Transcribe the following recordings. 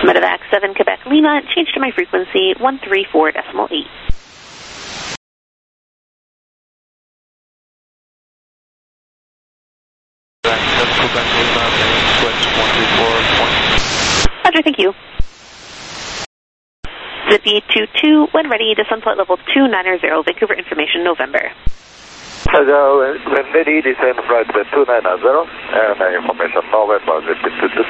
Medevac 7 Quebec Lima, change to my frequency 134.8. Roger, thank you. Zippy 22, when ready, descend flight level 290, Vancouver information, November. Hello, when ready, descend flight 290, and information November, Zippy 22.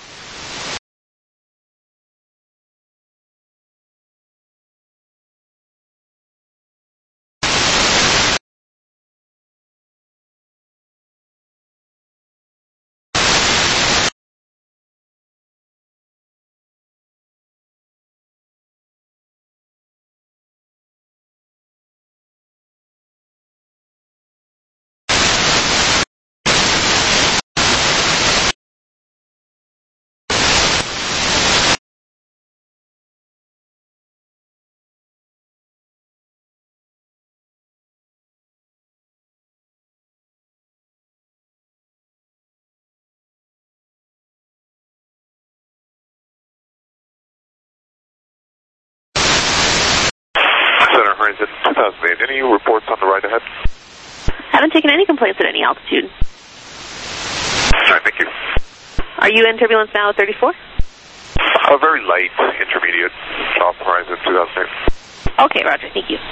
Center Horizon 2008, any reports on the ride ahead? Haven't taken any complaints at any altitude. Alright, thank you. Are you in turbulence now at 34? Very light, intermediate, off Horizon 2008. Okay, roger, thank you.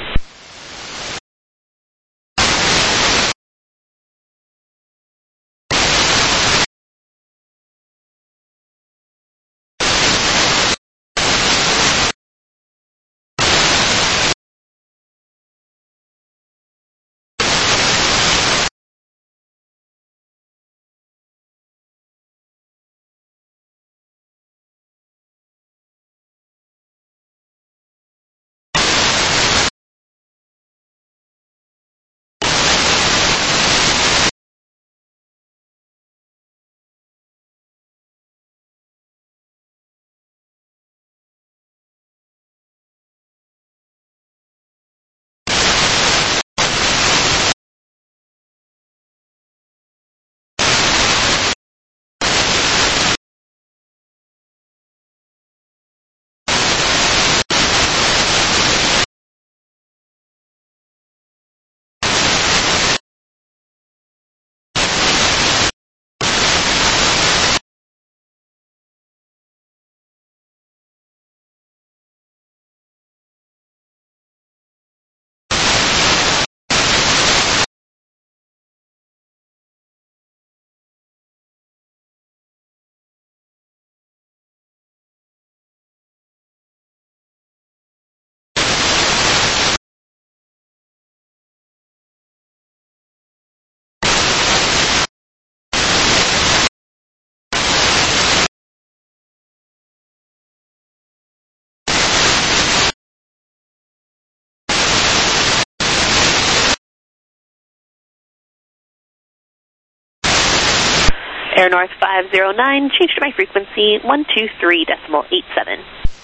Air North 509, change to my frequency 123.87.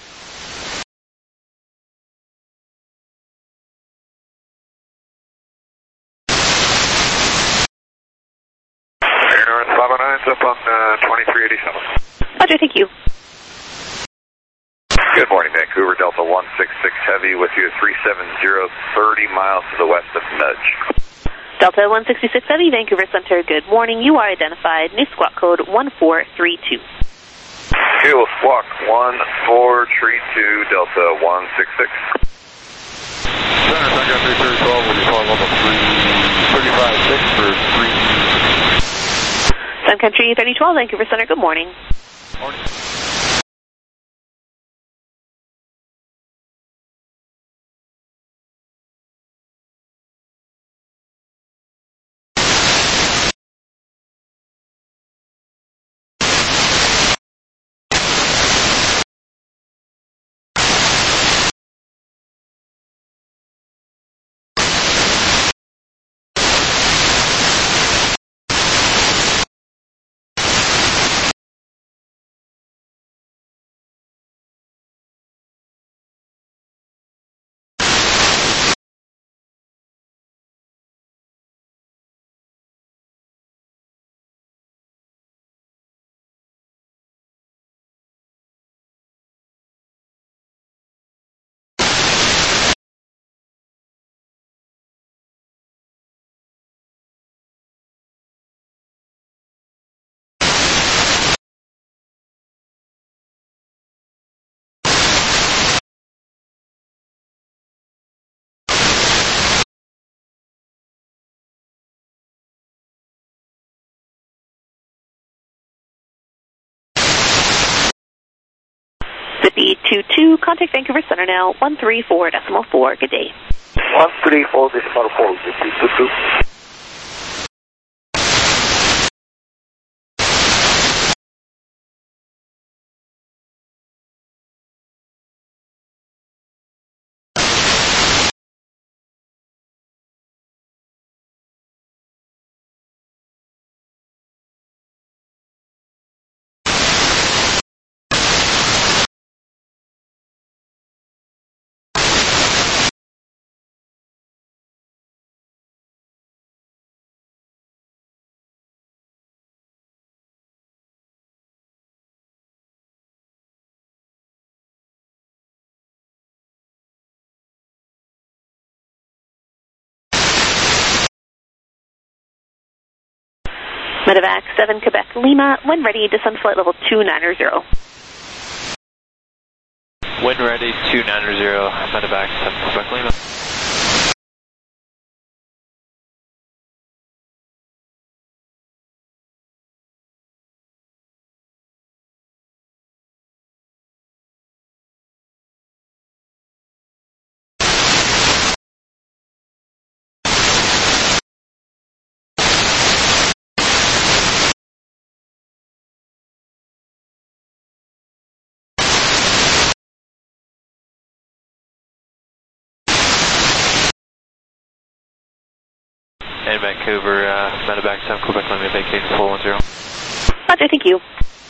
Air North 509 is up on 2387. Roger, thank you. Good morning, Vancouver, Delta 166 Heavy with you at 370, 30 miles to the west of Nudge. Delta 166 Heavy, Vancouver Center, good morning. You are identified. New squawk code 1432. Okay, we'll squawk 1432, Delta 166. Center, Tango 3312, will you call level 335.6 for 3... Sun Country 3012, Vancouver Center, good morning. Morning. 22, contact Vancouver Center now, 134.4. Good day. 134.4, good day, 22. Medevac 7 Quebec Lima, when ready, descend flight level 290. When ready, 290, Medevac 7 Quebec Lima. And Vancouver, Medevac 7 Quebec Lima, vacating 410. Roger, thank you.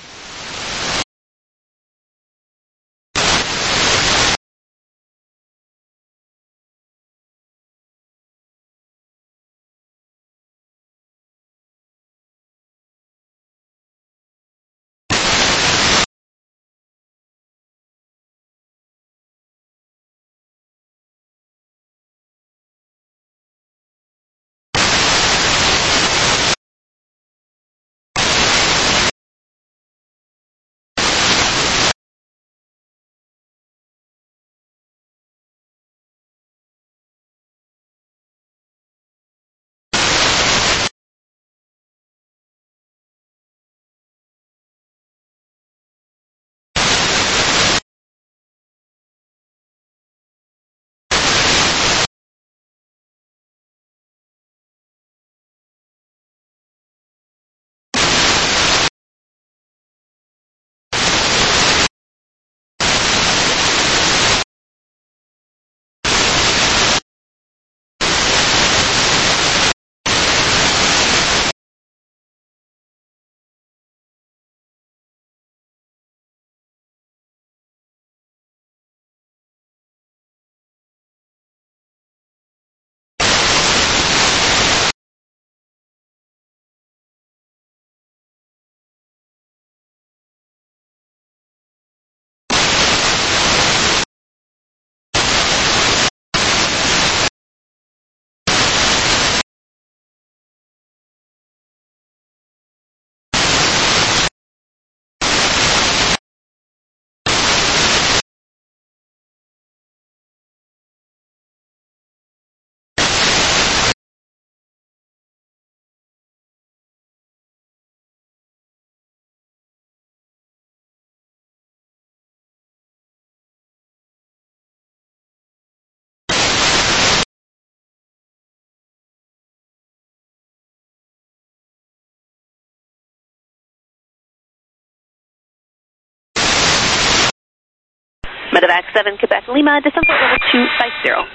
Medevac 7 Quebec Lima, descend flight level 250.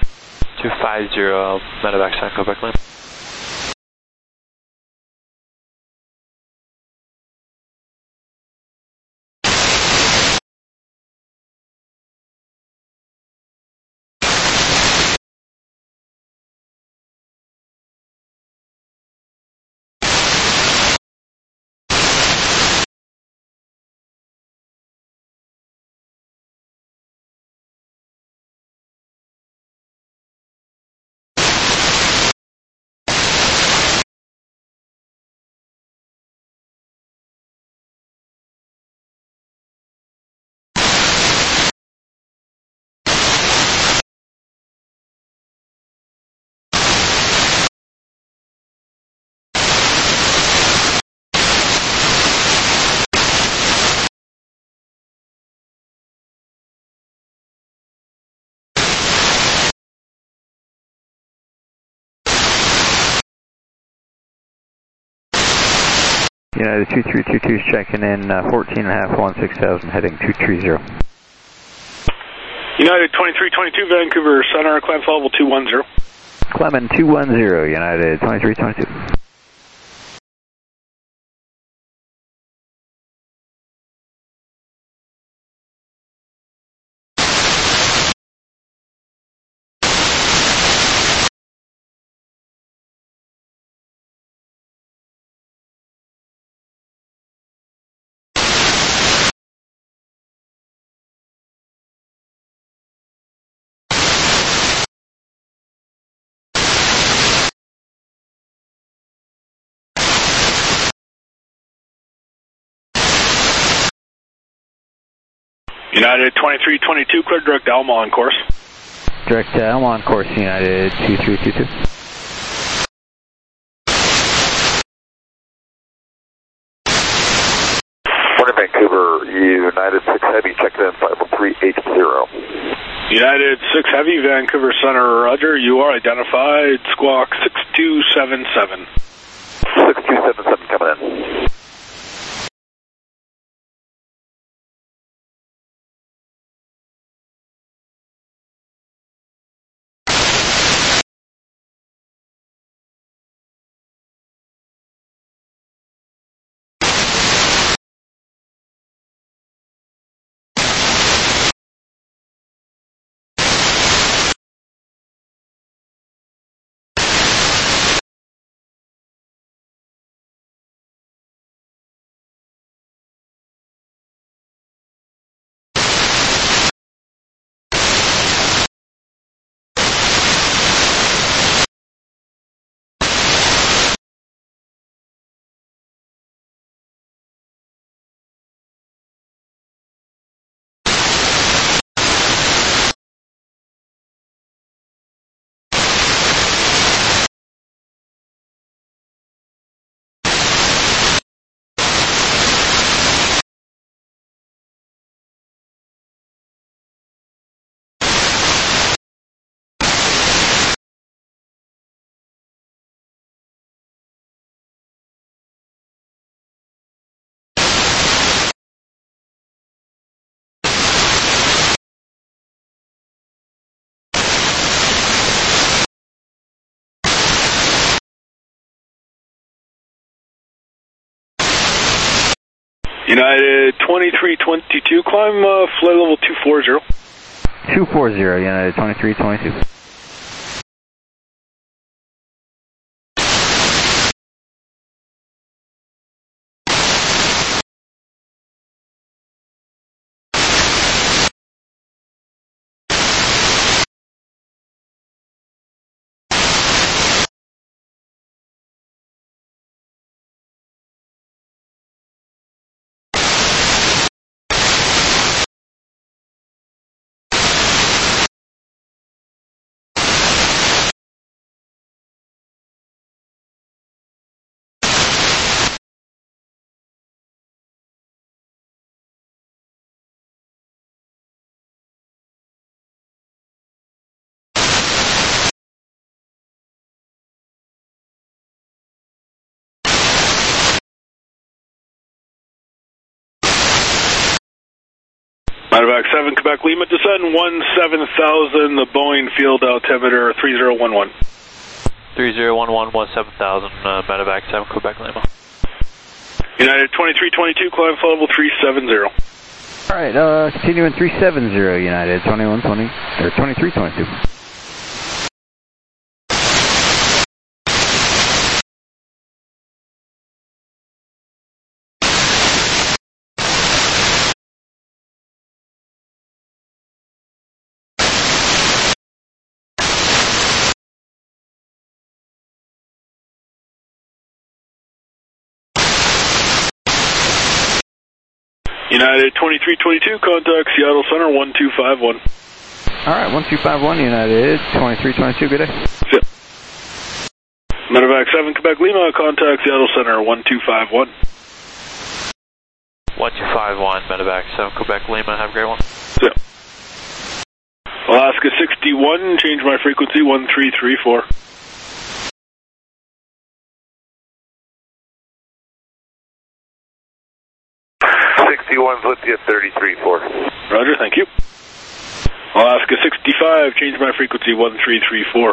250, Medevac 7 Quebec Lima. United 2322 is checking in 14.5, 16,000, heading 230. United 2322, Vancouver Center, climb level 210. Climbing 210, United 2322. United 2322, clear direct Alma on course. Direct Alma on course, United 2322. Morning, Vancouver, United 6 Heavy, checked in 51380. United 6 Heavy, Vancouver Center, roger. You are identified, squawk 6277. 6277 coming in. United 2322, climb flight level 240. 240, United 2322. Medevac 7, Quebec Lima, descend 17,000, the Boeing field altimeter 3011. 3011, 17,000, Medevac 7, Quebec Lima. United 2322, climb flight level 370. Alright, continuing 370, United 2120, or 2322. United 2322, contact Seattle Center 1251. Alright, 1251, United 2322, good day. Yep. Medevac 7, Quebec Lima, contact Seattle Center 1251. 1251, Medevac 7, Quebec Lima, have a great one. Yep. Alaska 61, change my frequency 1334. 61's with you at 33.4. Roger, thank you. Alaska 65, change my frequency 1334.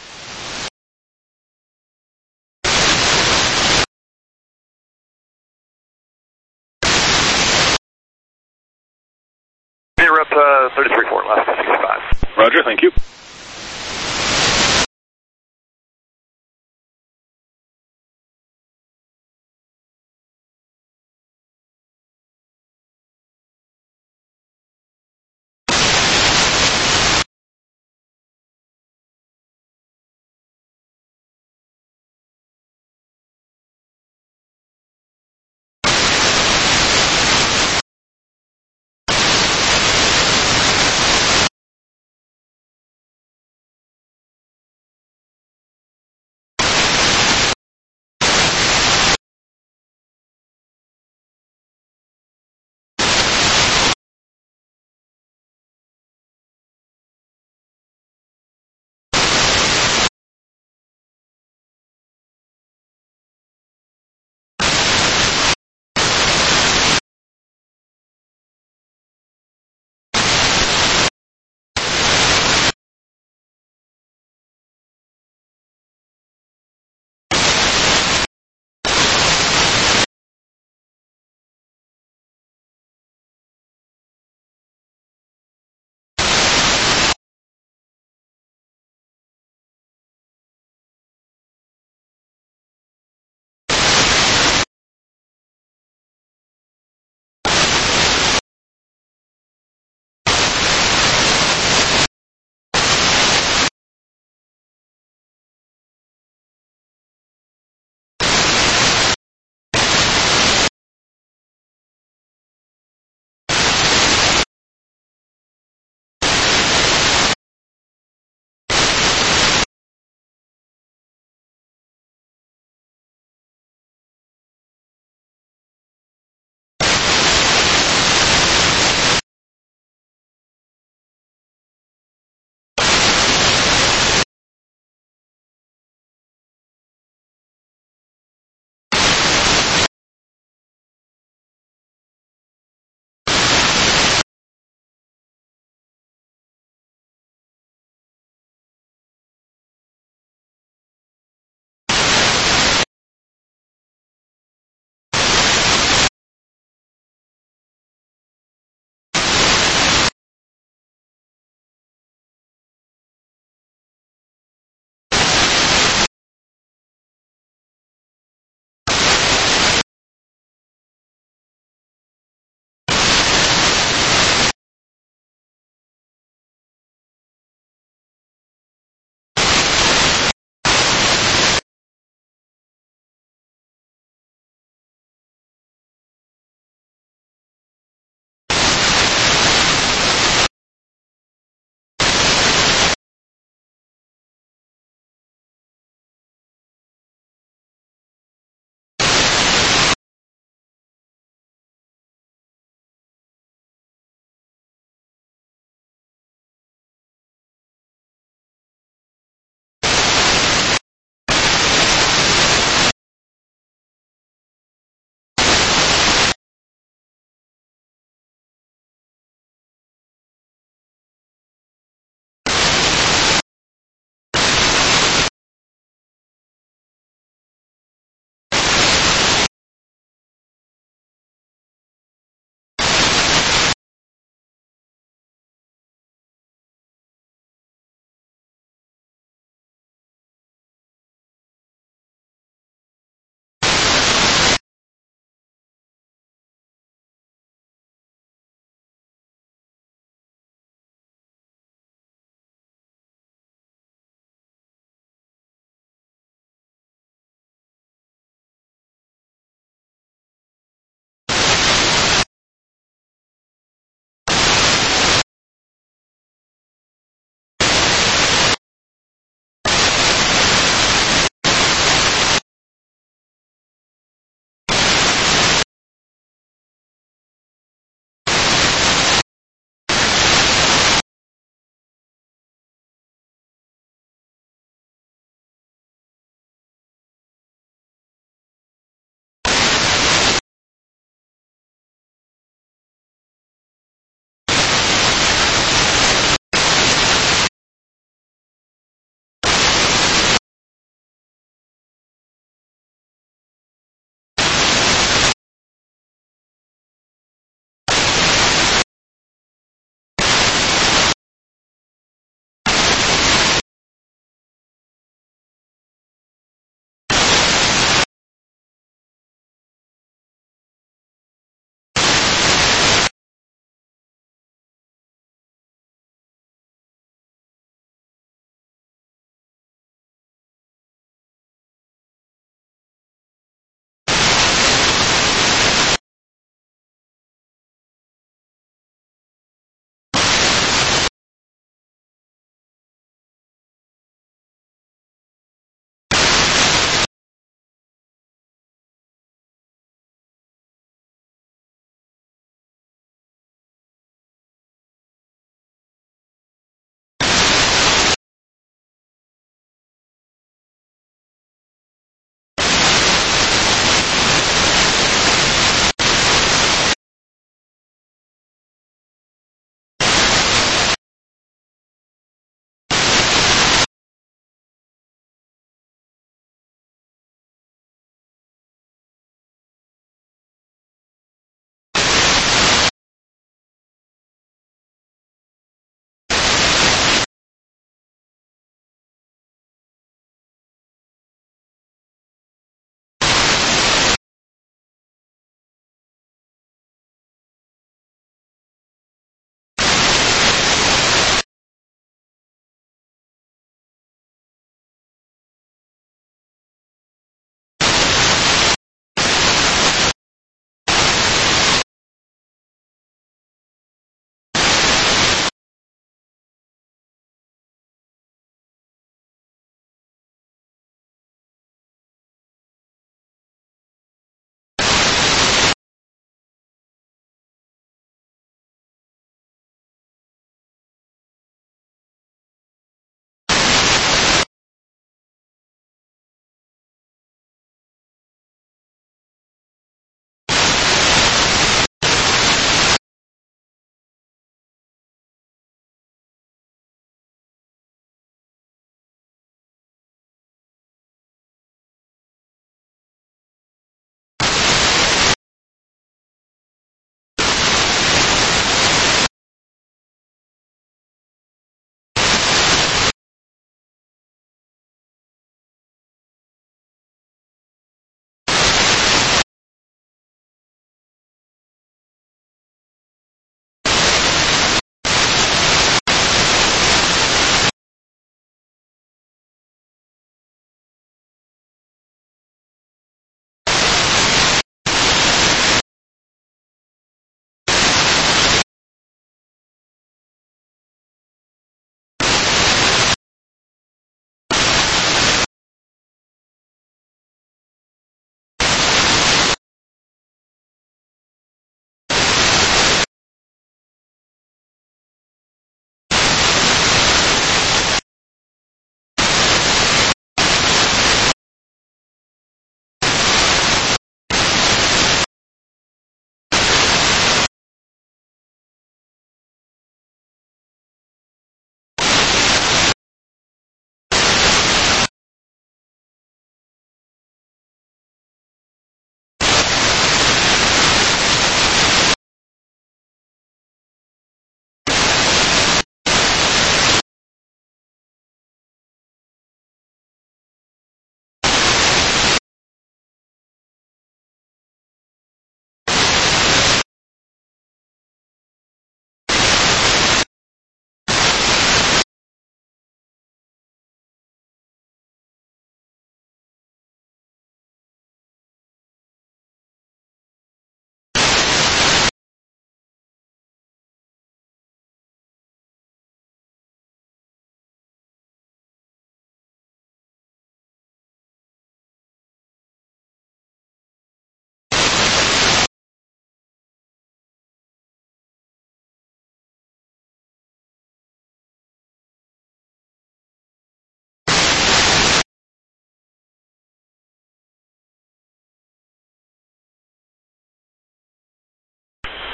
You're up 33.4, Alaska 65. Roger, thank you.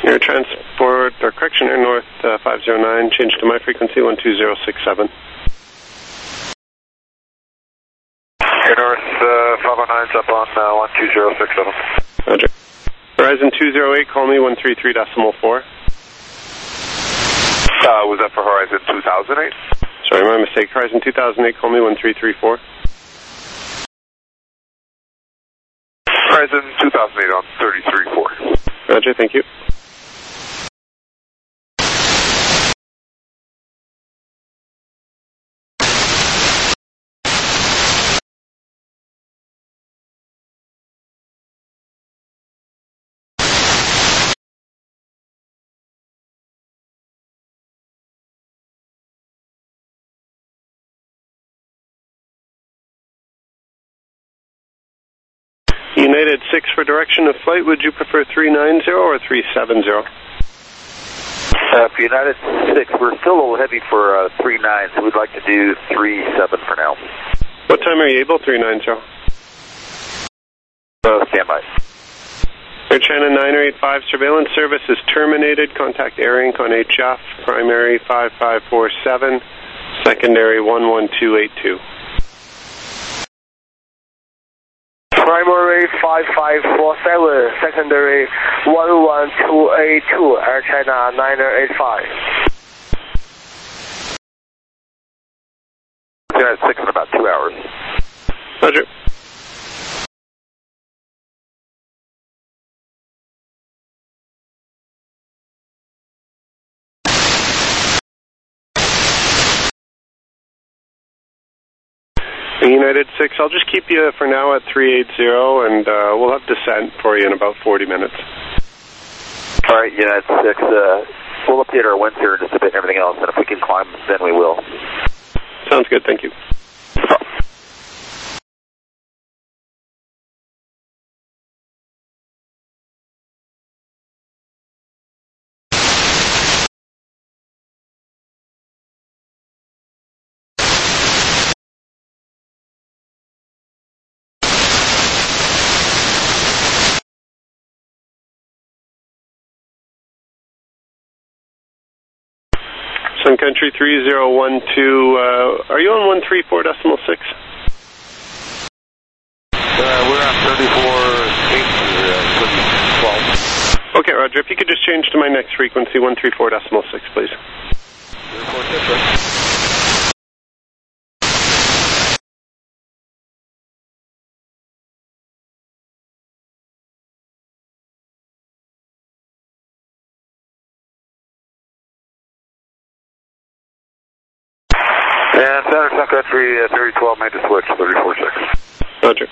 Air Transport, or correction, Air North 509, change to my frequency 12067. Air North 509's up on 12067. Roger. Horizon 208, call me 133.4. Was that for Horizon 2008? Sorry, my mistake. Horizon 2008, call me 1334. Horizon 2008 on 33.4. Roger, thank you. United 6 for direction of flight, would you prefer 390 or 370? For United 6, we're still a little heavy for 39, so we'd like to do 37 for now. What time are you able, 390? Stand by. Air China 9085, surveillance service is terminated. Contact Air Inc. on HF, primary 5547, secondary 11282. Primary 5547, secondary 11282, Air China 9085. United 6 in about 2 hours. Roger. United 6, I'll just keep you for now at 380, and we'll have descent for you in about 40 minutes. All right, United 6, we'll update our winds here in just a bit and everything else, and if we can climb, then we will. Sounds good, thank you. Sun Country 3012, are you on 134.6? We're on 34.8, 12. Okay, Roger, if you could just change to my next frequency, 134.6, please. 34.6, right? And Center Sun Country 3012 made the switch, 34.6. Roger.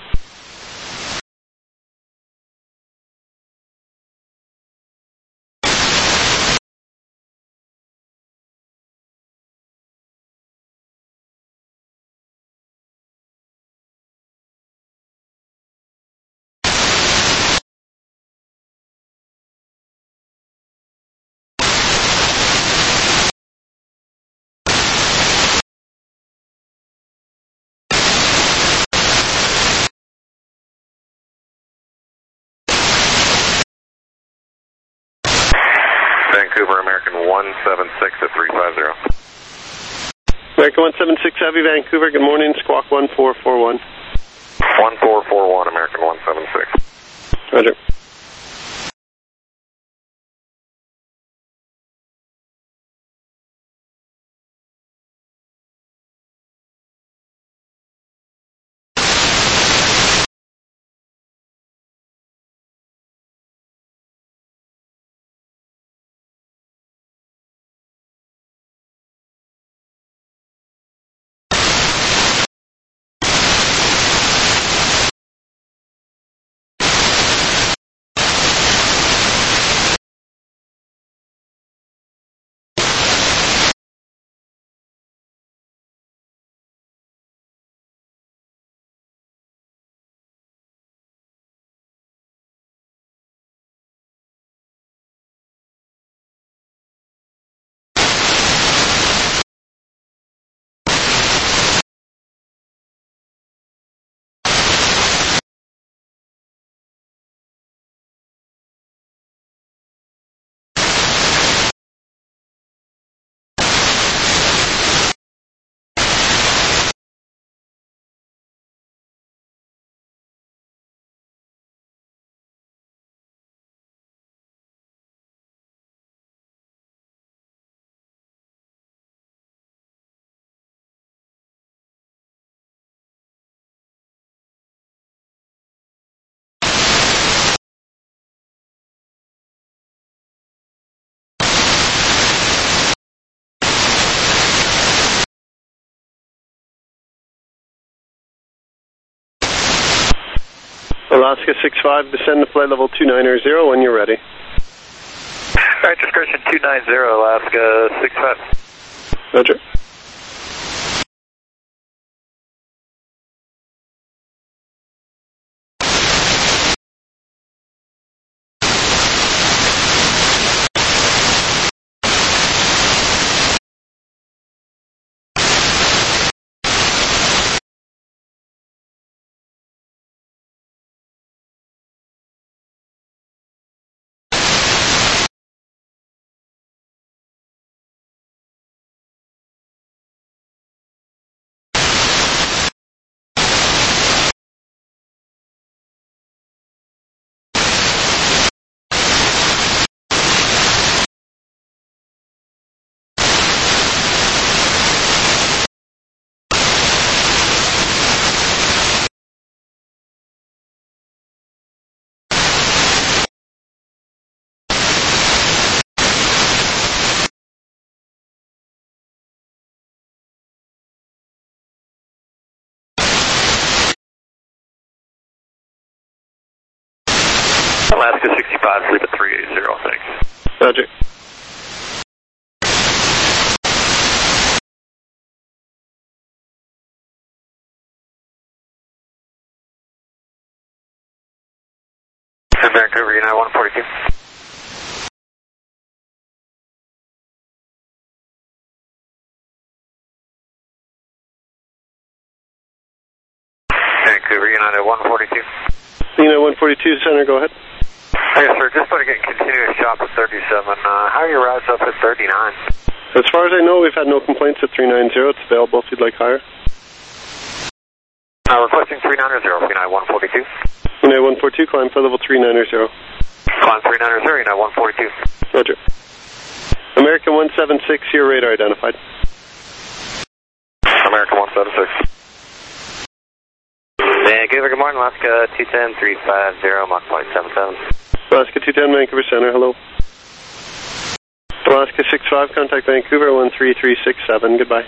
Vancouver, American 176 at 350. American 176 Heavy, Vancouver, good morning, squawk 1441. 1441, American 176. Roger. Alaska 65, descend to flight level 290 when you're ready. Alright, discretion 290, Alaska 65. Roger. Alaska 65, sleep at 380, thanks. Roger. In Vancouver, United 142. Vancouver, United 142. United 142, center, go ahead. Yes, sir, just want to get continuous shop at 37. How are your routes up at 39? As far as I know, we've had no complaints at 390. It's available if you'd like higher. Requesting 390, United 142. United 142, climb for level 390. Climb 390, United 142. Roger. American 176, your radar identified. American 176. Vancouver, good morning, Alaska 210, 350, Mach flight 77. Alaska 210, Vancouver Center, hello. Alaska 65, contact Vancouver 13367, goodbye.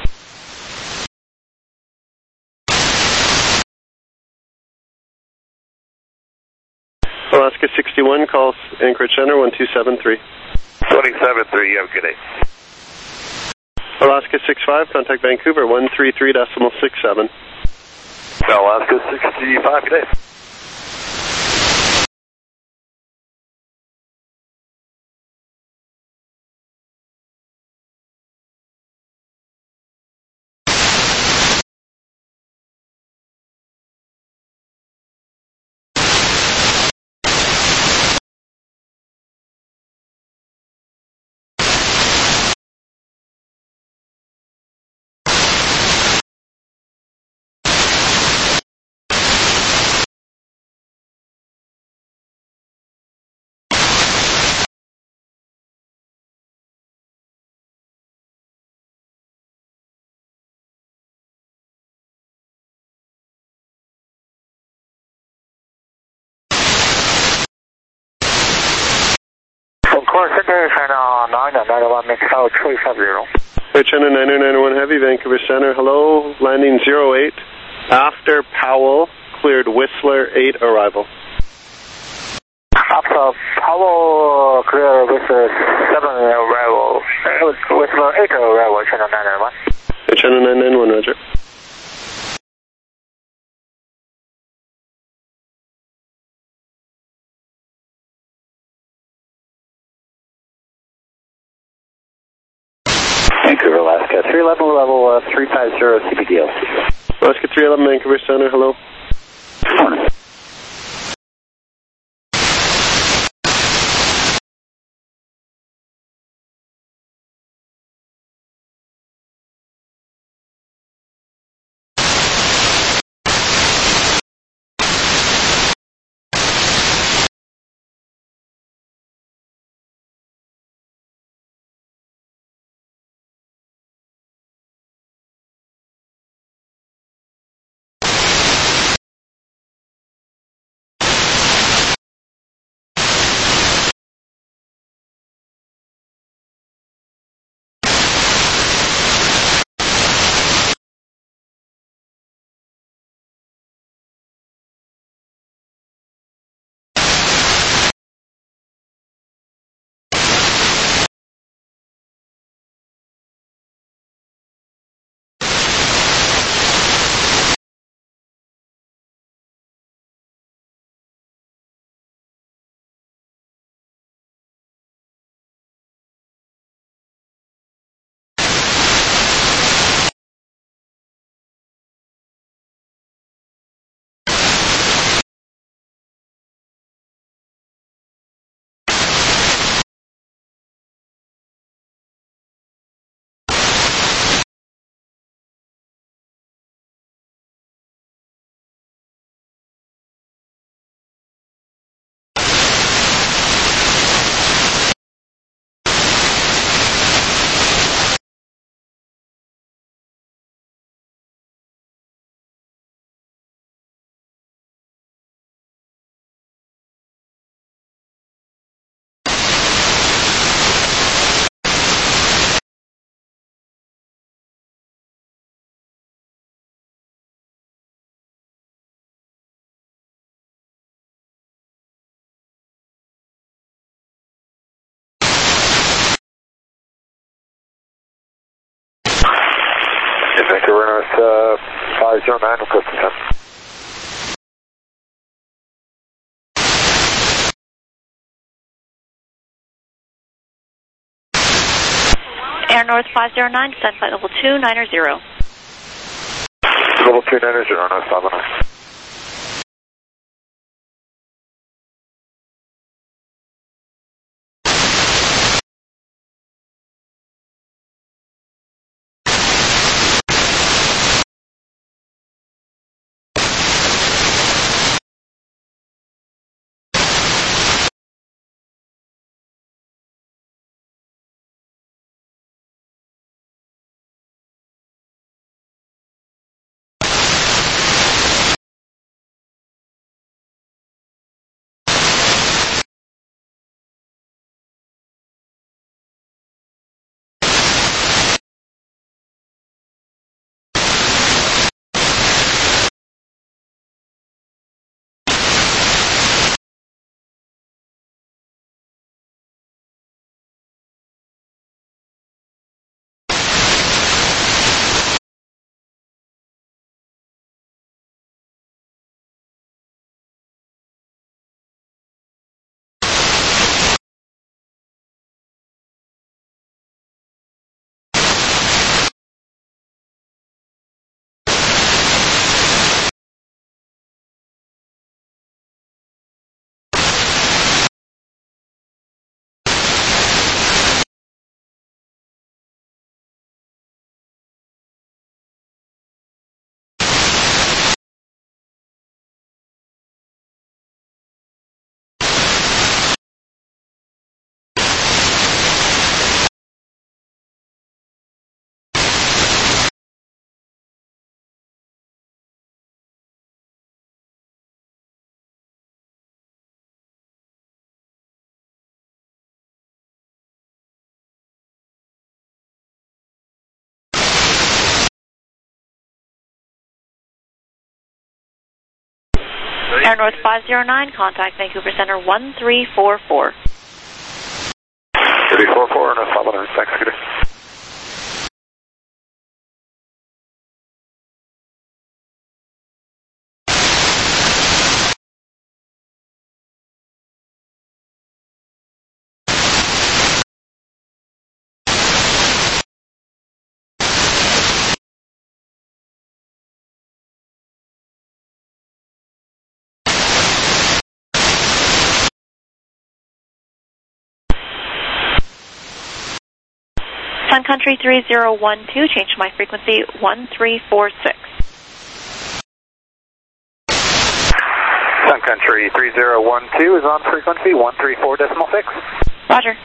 Alaska 61, calls Anchorage Center 1273. 273, you have a good day. Alaska 65, contact Vancouver 133.67. Alaska 65, good day. Core Center, China 991, Mexico 350. China 9091 Heavy, Vancouver Center, hello, landing 08, after Powell, cleared Whistler 8 arrival. After Powell, clear Whistler 7 arrival, Whistler 8 arrival, China 991. China 991, roger. Vancouver, Alaska 311, level 350, CPDL. Alaska 311, Vancouver Center, hello. Morning. Vancouver North 509, request to 10. Air North 509, descend flight level 290. Level 290, North 509. Air North 509, contact Vancouver Center 1344. 344, North 509, thanks, good day. Sun Country 3012, change my frequency 1346. Sun Country 3012 is on frequency 134.6. Roger.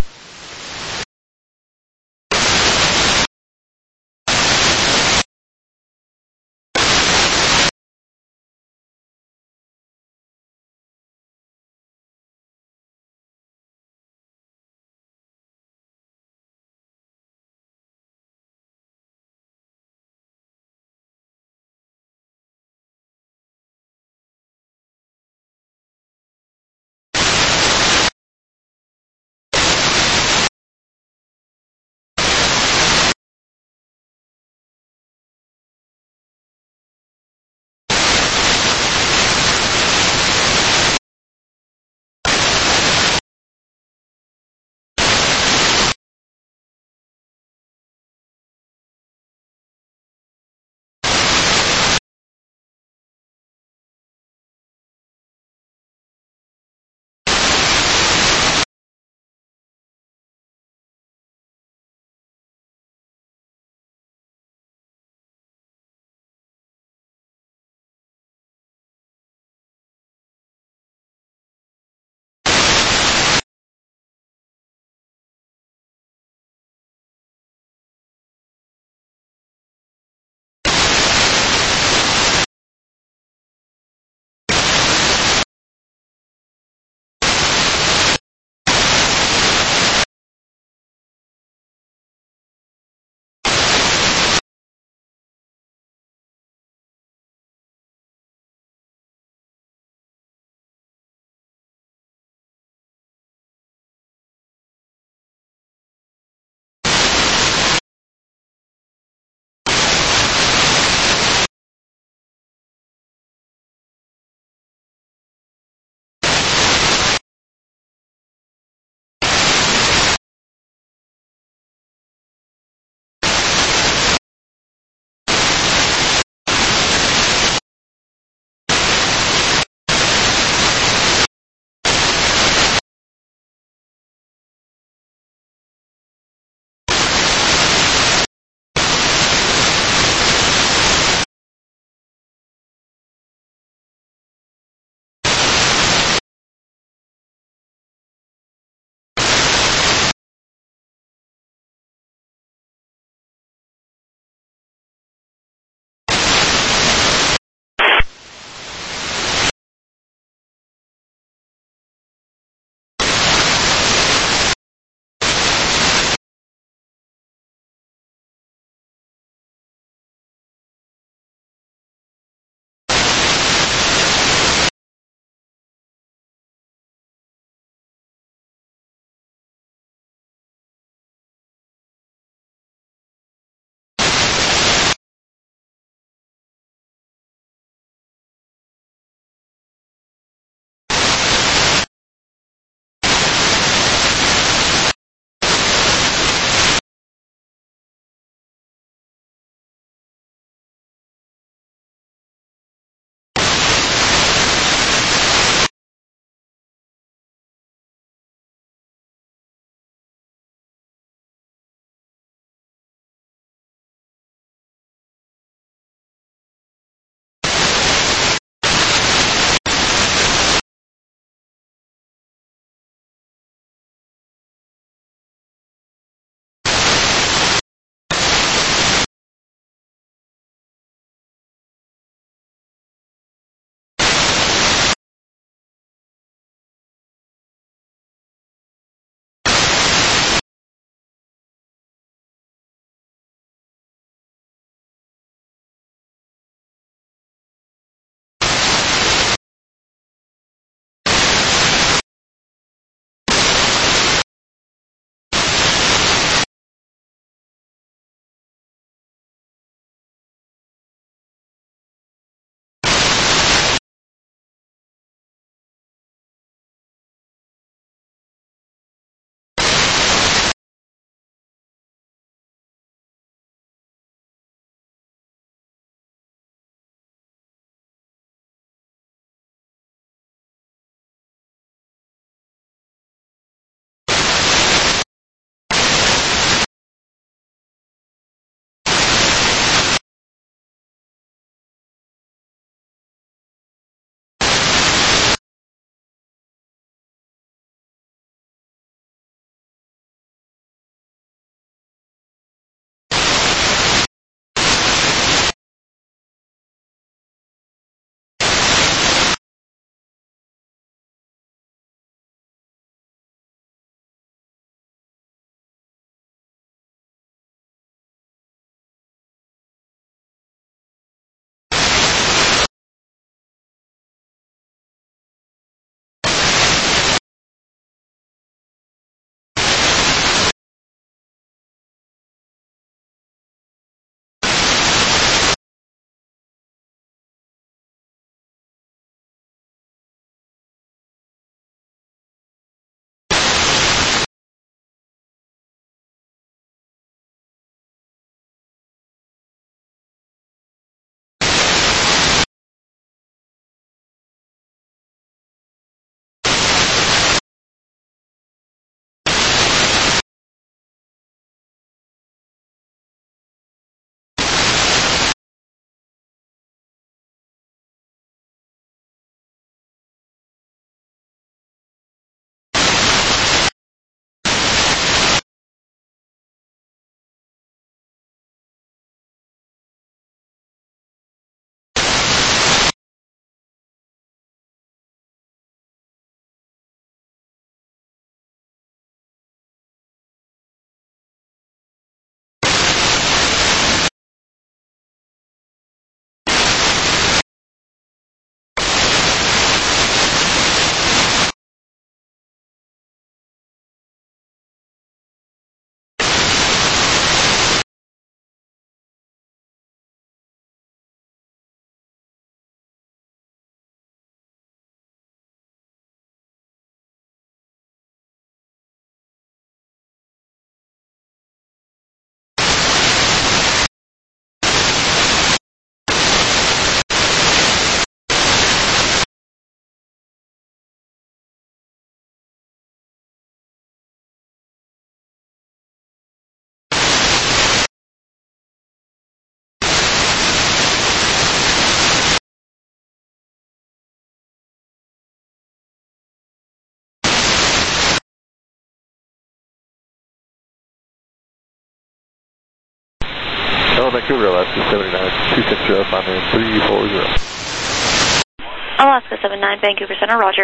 Vancouver, Alaska 79, 260, Finland 340. Alaska 79, Vancouver Center, roger.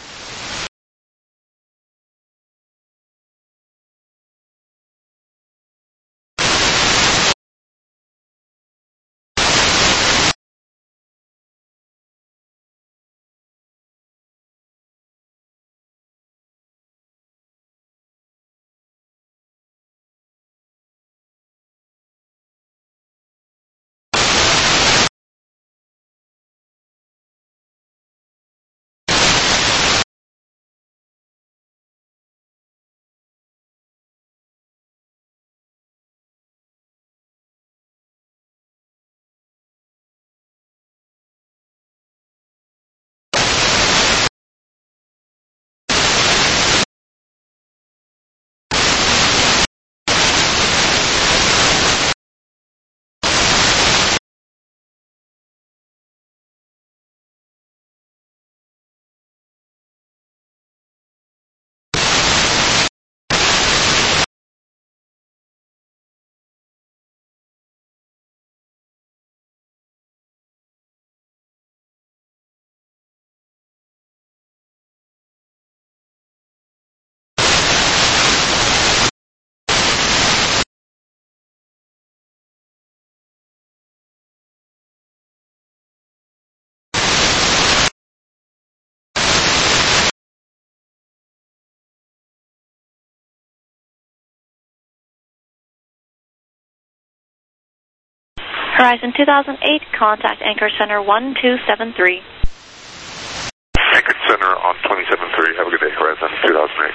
Horizon 2008, contact Anchor Center 1273. Anchor Center on 27.3. Have a good day, Horizon 2008.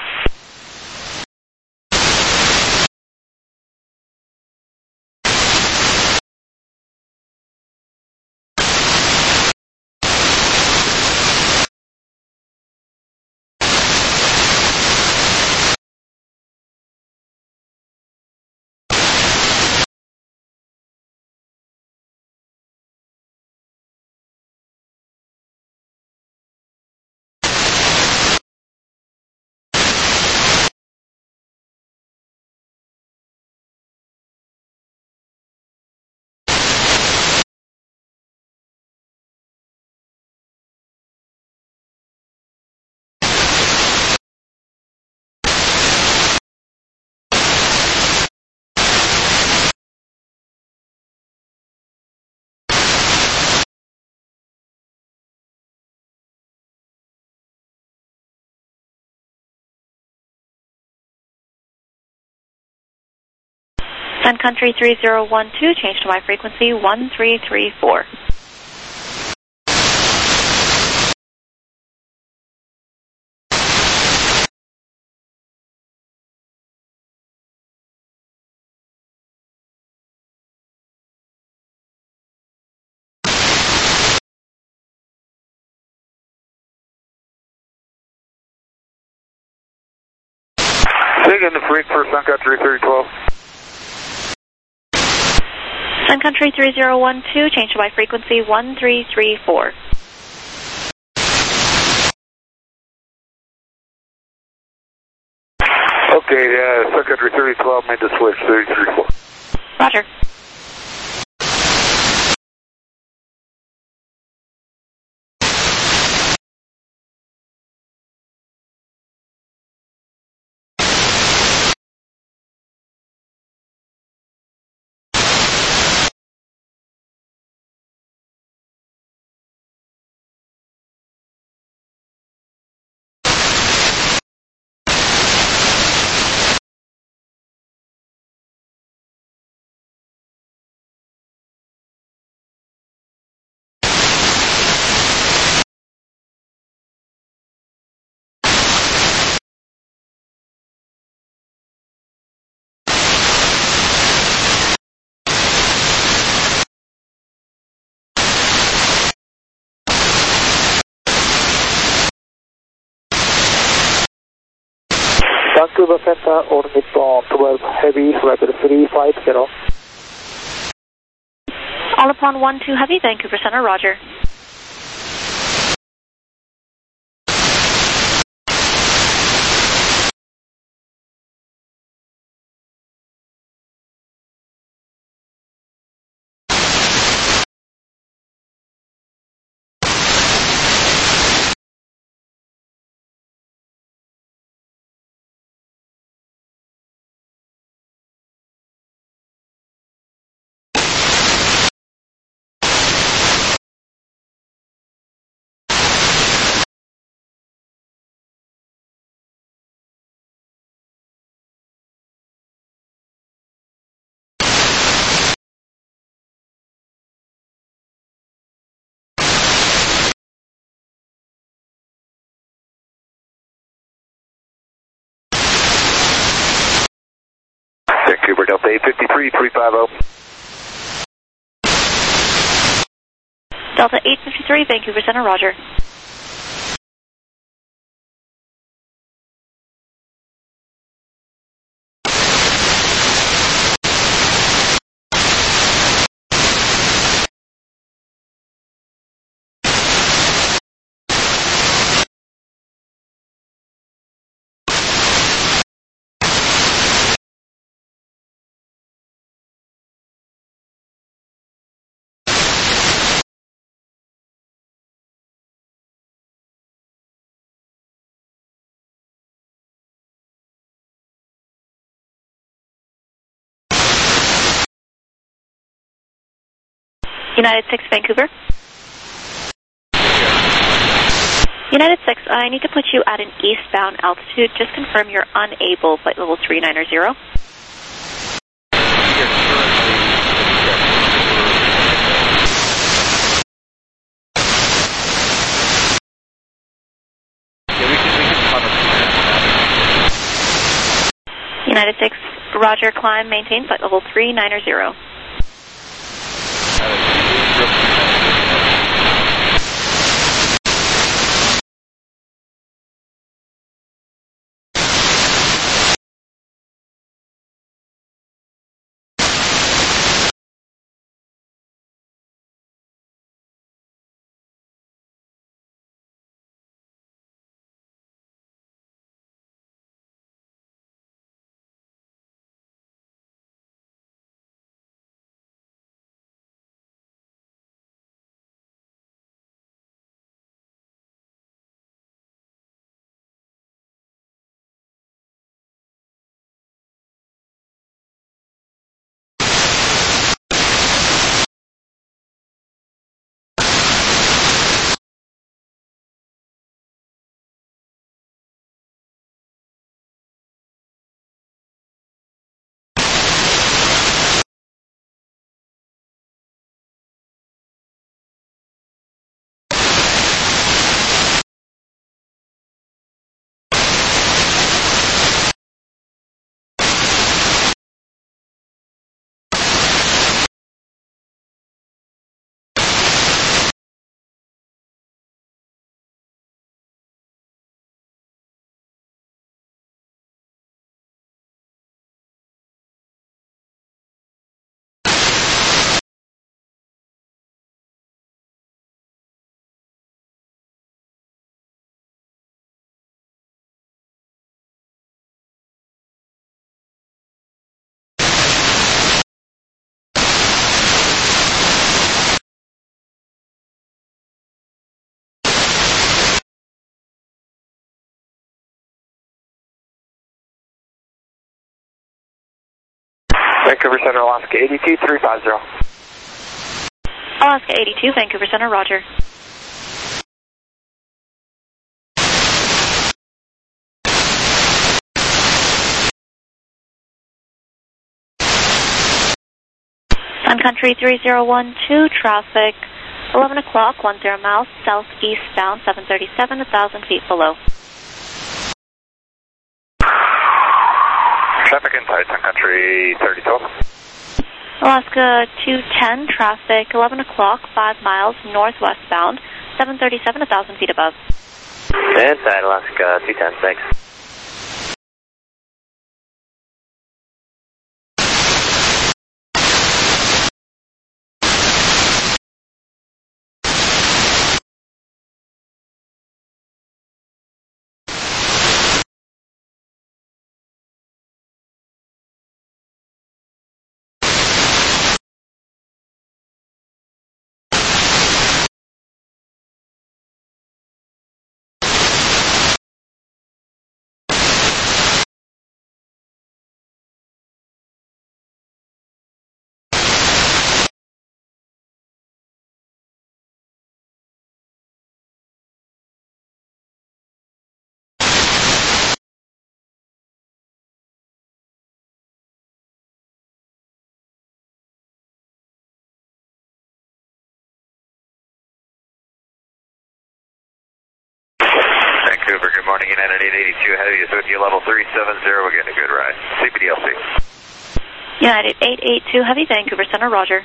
Sun Country 3012, change to my frequency 1334. Again, the freak for Sun Country 3012. Sun Country 3012, change to my frequency 1334. Okay, Sun Country 3012 made the switch 3034. Roger. Vancouver Center on Nippon 12 Heavy, flight 350. All upon 12 Heavy, Vancouver Center, roger. Delta 853, 350. Delta 853, Vancouver Center, roger. United 6, Vancouver. United 6, I need to put you at an eastbound altitude. Just confirm you're unable, flight level 390. United 6, roger, climb, maintain, flight level 390. Vancouver Center, Alaska 82, 350. Alaska 82, Vancouver Center, roger. Sun Country 3012, traffic 11 o'clock, 10 miles, southeastbound, 737, 1,000 feet below. Traffic inside Sun Country 3012. Alaska 210, traffic 11 o'clock, 5 miles, northwestbound, 737, 1,000 feet above. Inside Alaska 210, thanks. Vancouver, good morning, United 882, heavy is with you, level 370, we're getting a good ride. CPDLC. United 882 Heavy, Vancouver Center, roger.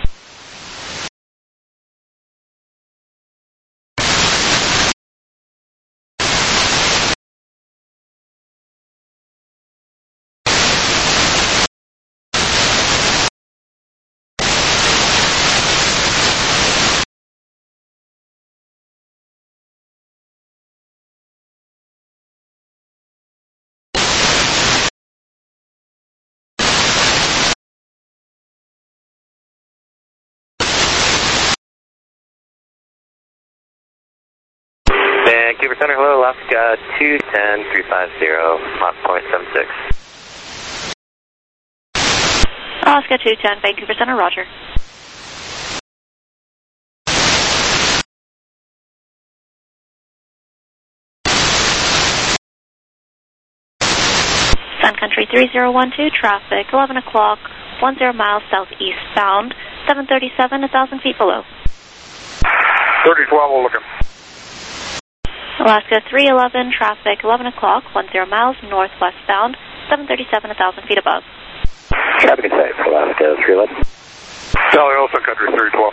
Vancouver Center, hello, Alaska 210-350, Mach .76. Alaska 210, Vancouver Center, roger. Sun Country 3012, traffic 11 o'clock, 10 miles southeast bound, 737, 1,000 feet below. 3012, we're looking. Alaska 311, traffic 11 o'clock, 10 miles northwest bound, 737, 1,000 feet above. Traffic is safe, Alaska 311. Valley Sun Country 3012.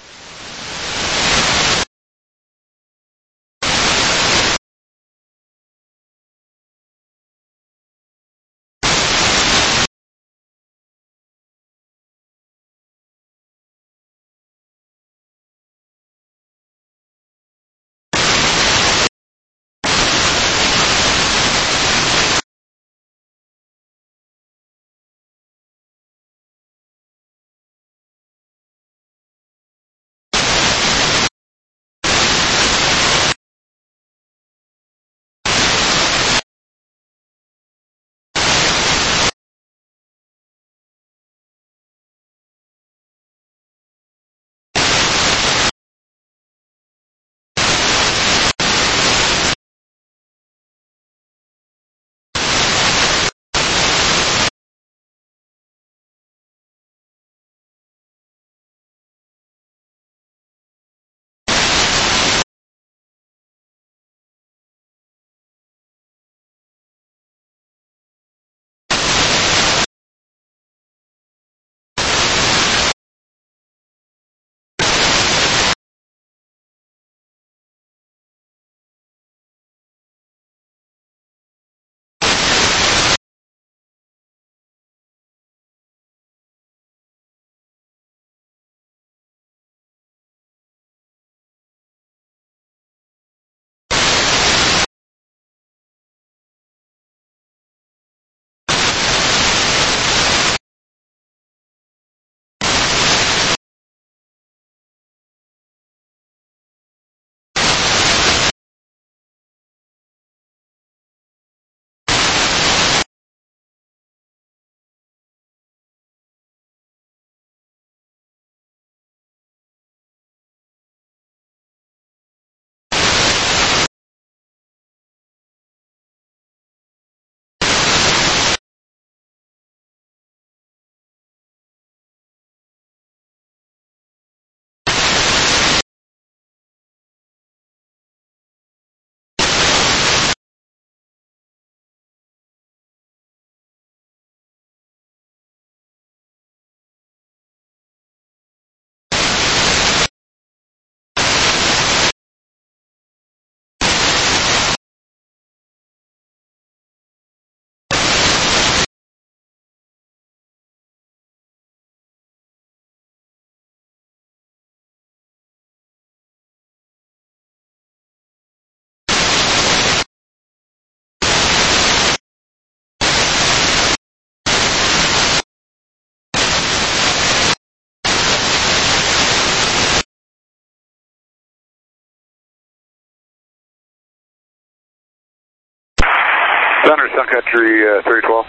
Center, Sun Country 3012.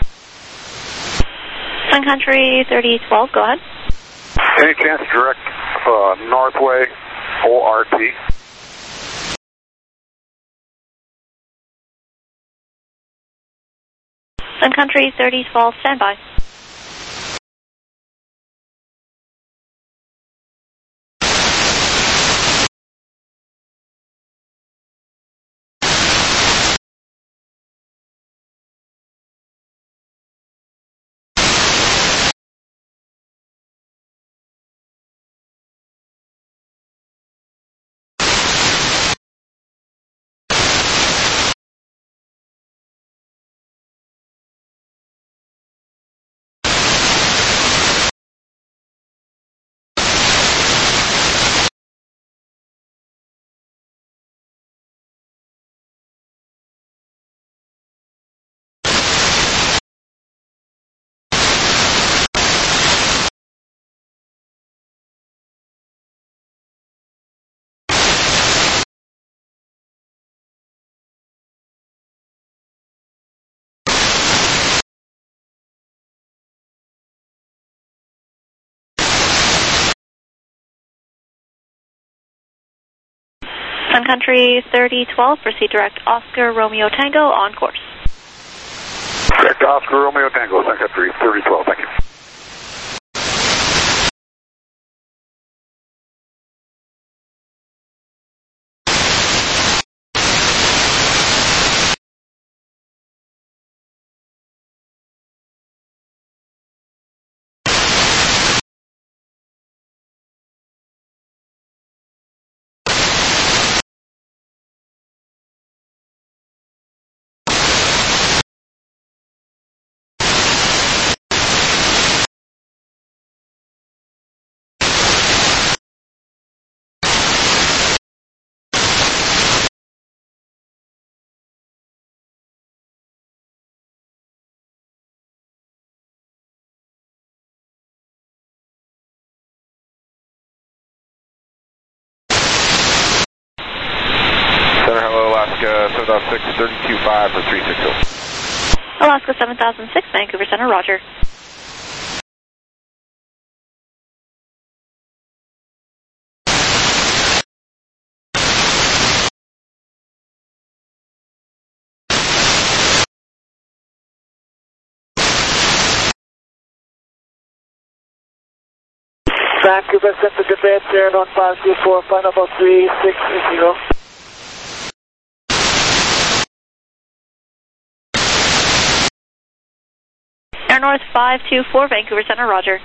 Sun Country 3012, go ahead. Any chance direct Northway ORT? Sun Country 3012, standby. Sun Country 3012, proceed direct Oscar Romeo Tango on course. Direct Oscar Romeo Tango, Sun Country 3012, thank you. Center, hello, Alaska 7006, 325 for 360. Alaska 7006, Vancouver Center, roger. Vancouver Center, Debate, 01524, final about 360. Air North 524, Vancouver Center, roger.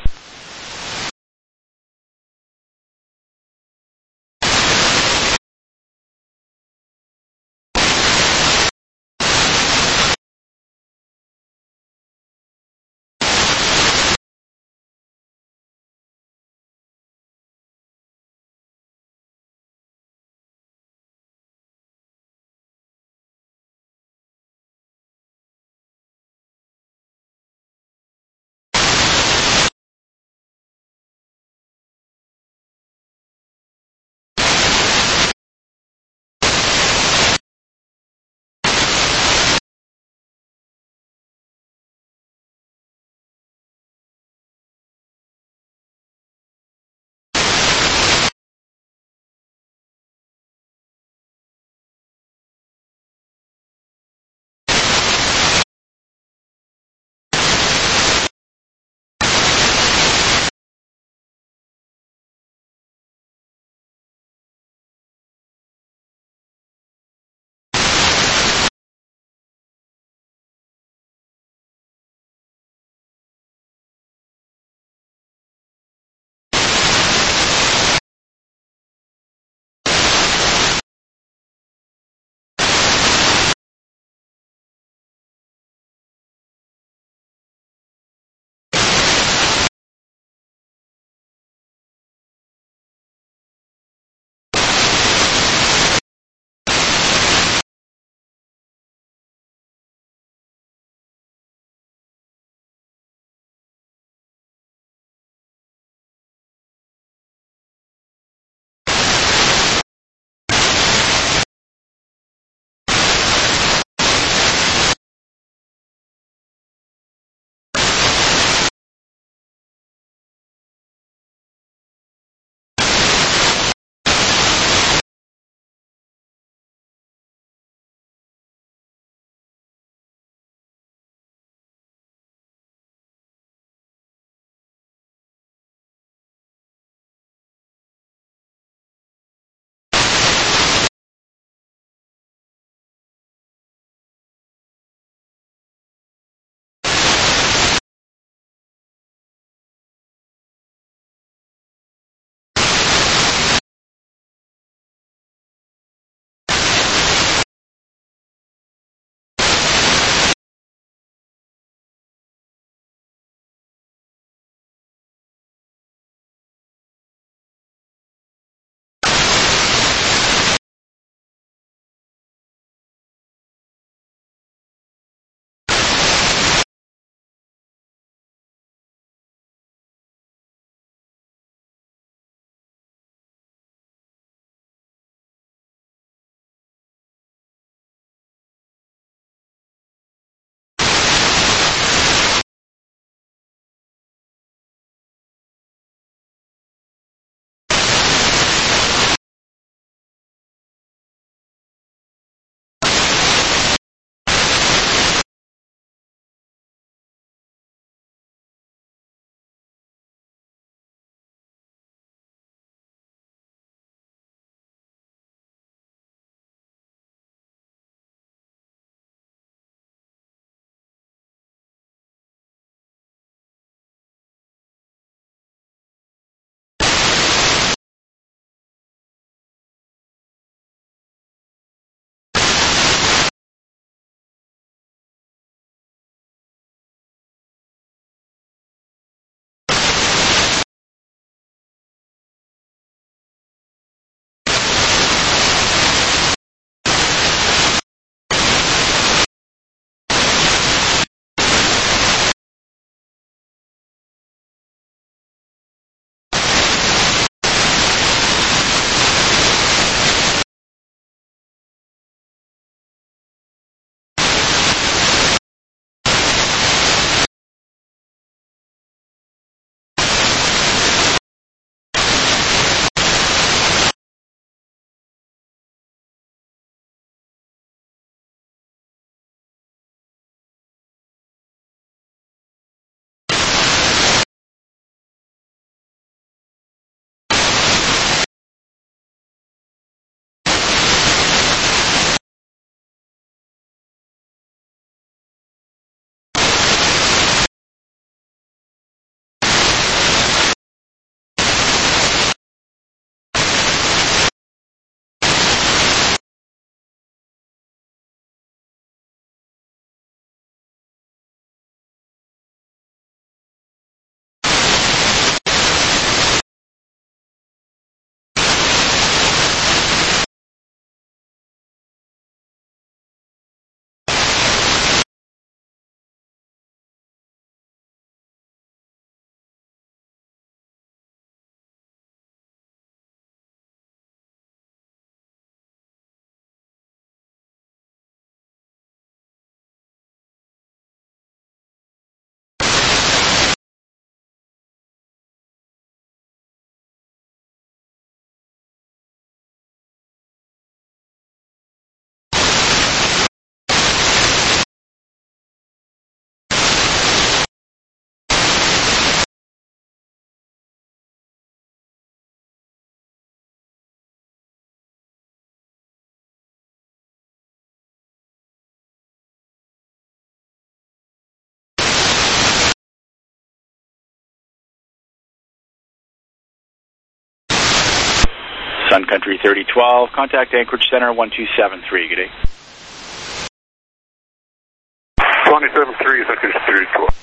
Sun Country 3012, contact Anchorage Center 1273. Good day. 27-3, Sun Country 3012.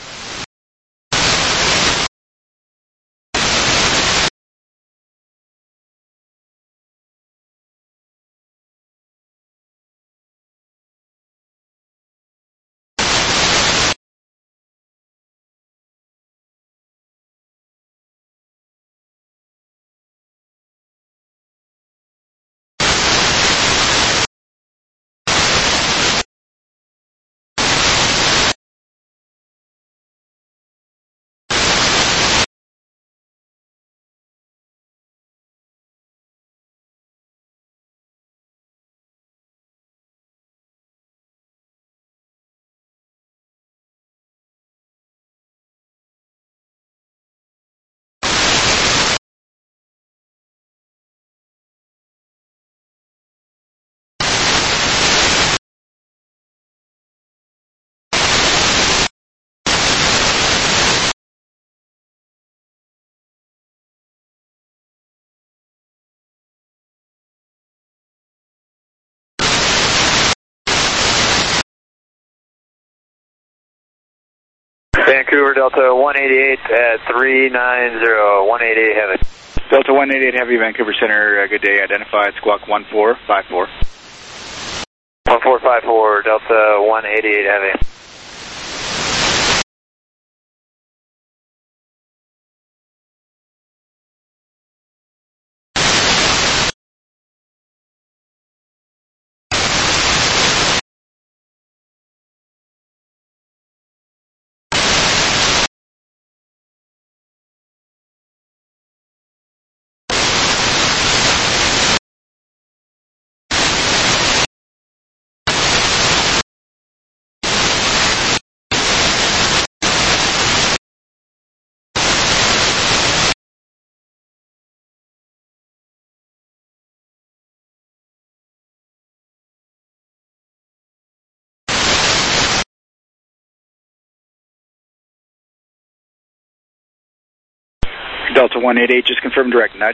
Vancouver Delta 188 at 390, 188 Heavy. Delta 188 Heavy, Vancouver Center, good day. Identified squawk 1454. 1454, Delta 188 Heavy. Delta 188, just confirm direct nudge.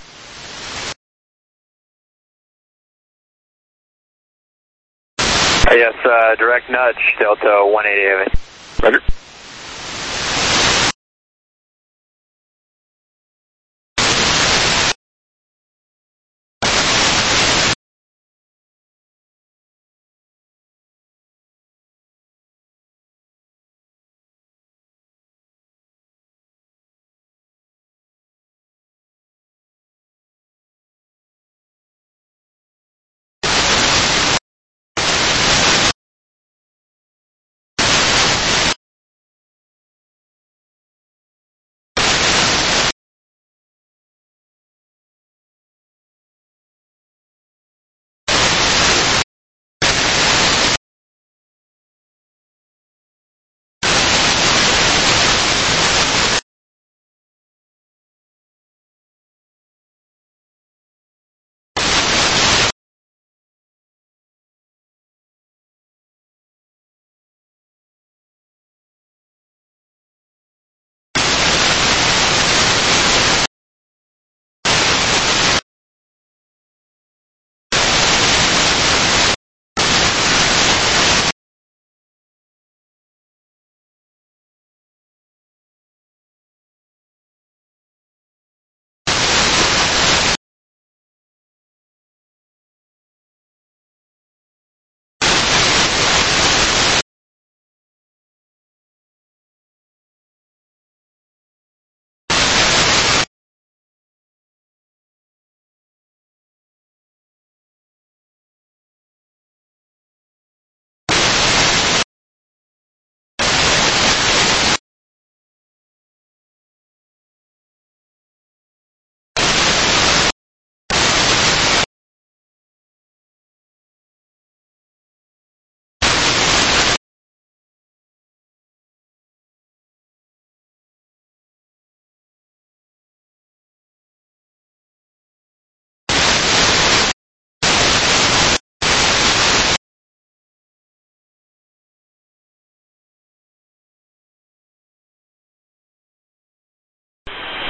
Yes, direct nudge, Delta 188 Heavy. Roger.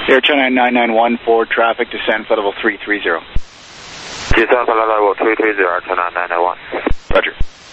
Air China 991 for traffic, descend flight level 330. Descend flight level 330, Air China 991. Roger.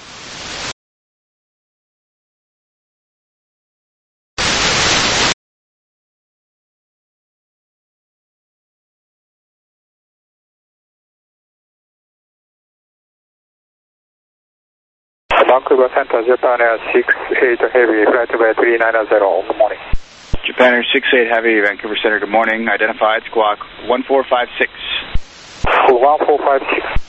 Vancouver Center, Japan Air 68 Heavy, flight by 390, good morning. Japan Air 68 Heavy, Vancouver Center, good morning. Identified, squawk 1456. 1456.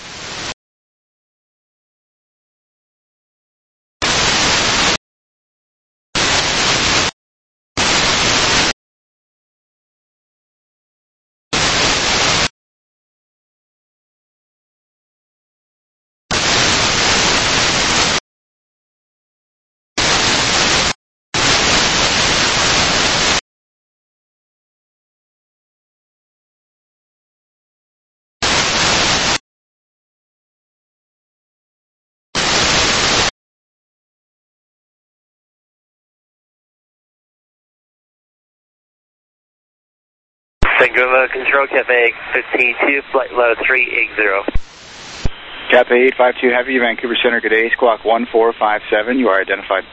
Vancouver Control, Cathay 152, flight level 380. Cathay 852 Heavy, Vancouver Center, good day, squawk 1457, you are identified.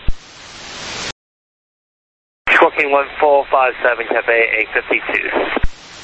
Squawking 1457, Cathay 852.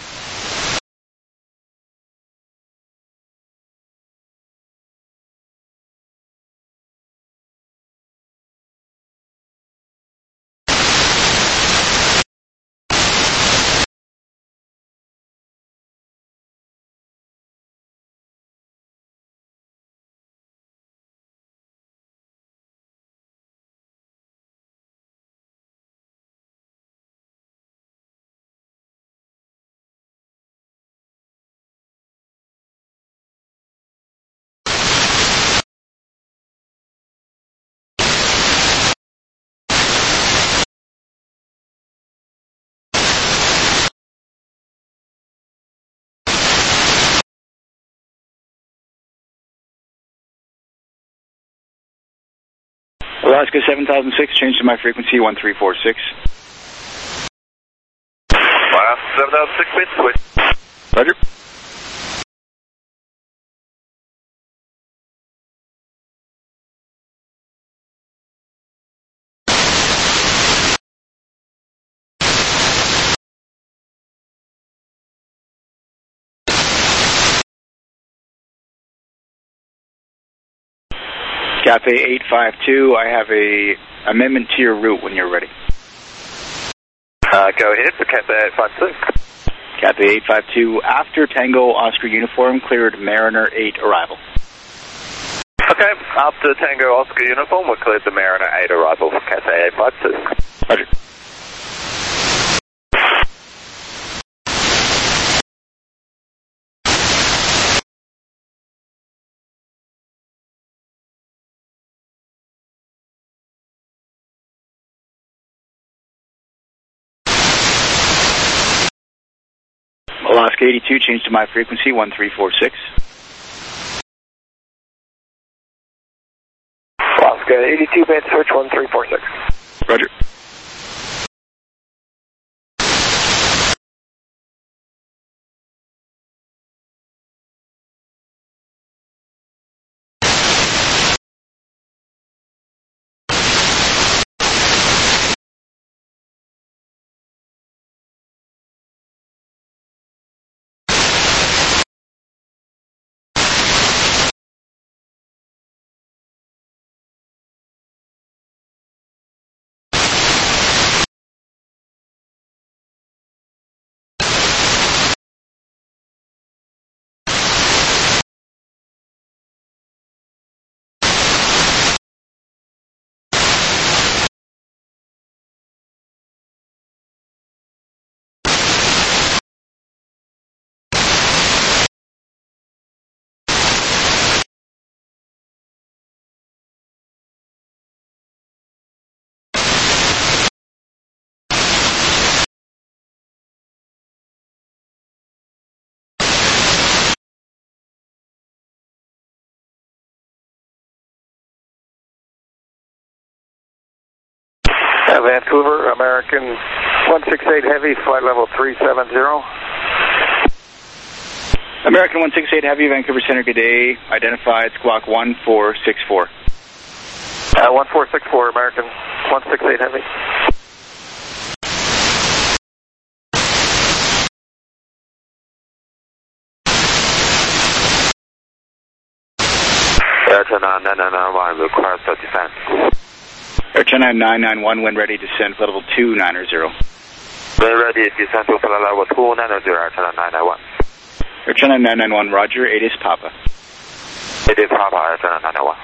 Alaska 7006, change to my frequency 1346. Alaska 7006, mid switch. Roger. Cathay 852, I have a amendment to your route when you're ready. Go ahead for Cathay 852. Cathay 852, after Tango Oscar uniform, cleared Mariner 8 arrival. Okay, after Tango Oscar uniform, we'll clear the Mariner 8 arrival for Cathay 852. Roger. Alaska 82, change to my frequency 1346. Alaska 82, band switch 1346. Roger. Vancouver, American 168 Heavy, flight level 370. American 168 Heavy, Vancouver Center, good day. Identified squawk 1464. 1464, American 168 Heavy. Air China 991 requires the descent. Air China 991, when ready, descend level 290. When ready, descend to flight level 290, Air China 991. Air China 991, roger, 8 is Papa. 8 is Papa, Air China 991.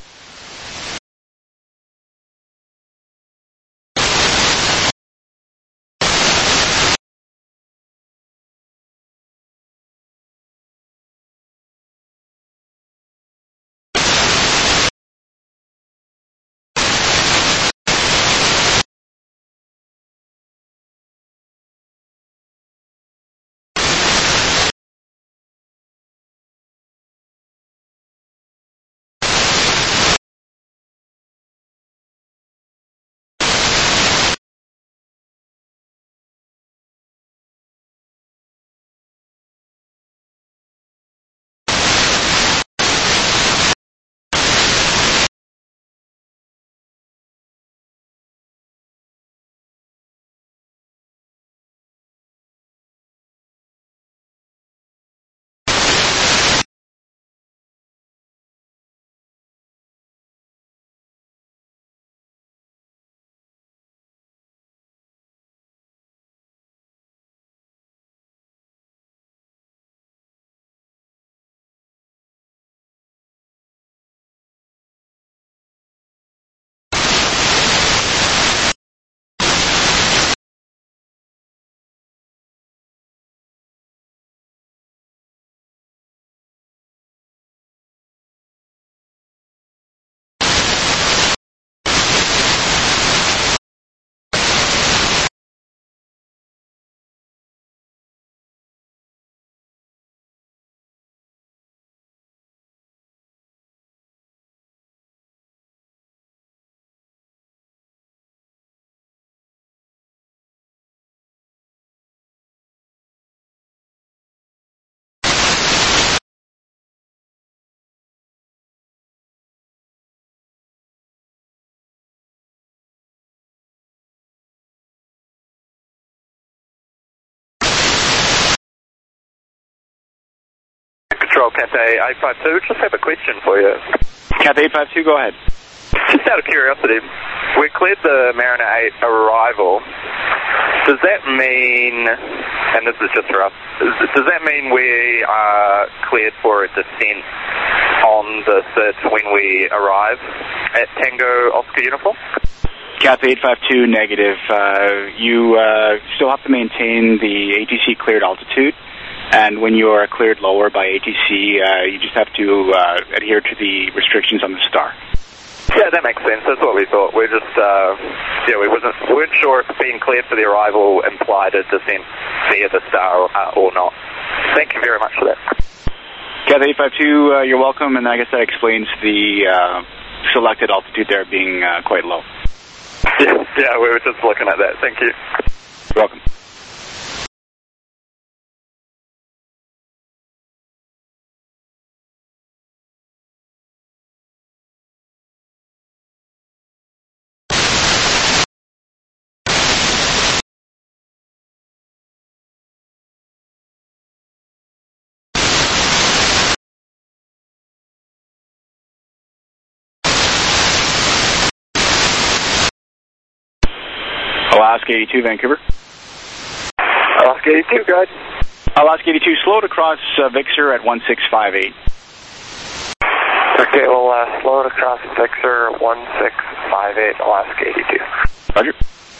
Control, Cathay 852, just have a question for you. Cathay 852, go ahead. Just out of curiosity, we cleared the Mariner 8 arrival. Does that mean, and this is just for us, does that mean we are cleared for a descent on the 3rd when we arrive at Tango Oscar Uniform? Cathay 852, negative. You still have to maintain the ATC cleared altitude, and when you are cleared lower by ATC, you just have to adhere to the restrictions on the star. Yeah, that makes sense. That's what we thought. We're just, we weren't sure if being cleared for the arrival implied a descent via the star or not. Thank you very much for that. Cathay 852, you're welcome, and I guess that explains the selected altitude there being quite low. Yeah, we were just looking at that. Thank you. You're welcome. Alaska 82, Vancouver. Alaska 82, go ahead. Alaska 82, slow to cross Vixer at 1658. Okay, well, slow to cross Vixer 1658, Alaska 82. Roger.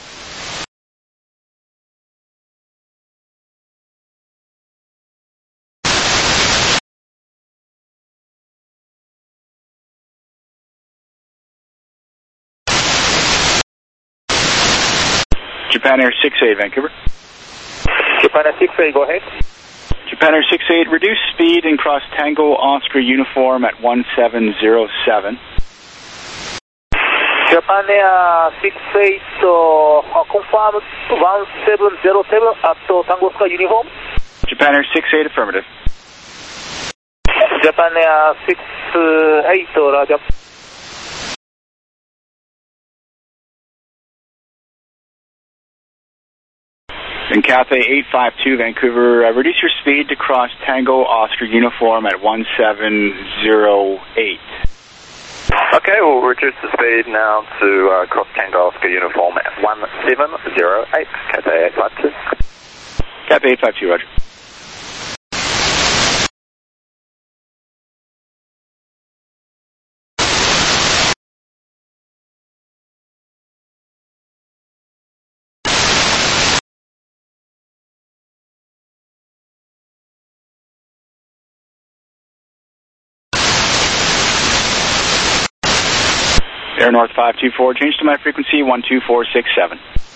Japan Air 68, Vancouver. Japan Air 68, go ahead. Japan Air 68, reduce speed and cross Tango Oscar Uniform at 1707. Japan Air 68, confirm 1707 at Tango Oscar Uniform. Japan Air 68, affirmative. Japan Air 68, Roger. In Cathay 852, Vancouver, reduce your speed to cross Tango Oscar Uniform at 1708. Okay, we'll reduce the speed now to cross Tango Oscar Uniform at 1708, Cathay 852. Cathay 852, roger. Air North 524, change to my frequency 12467.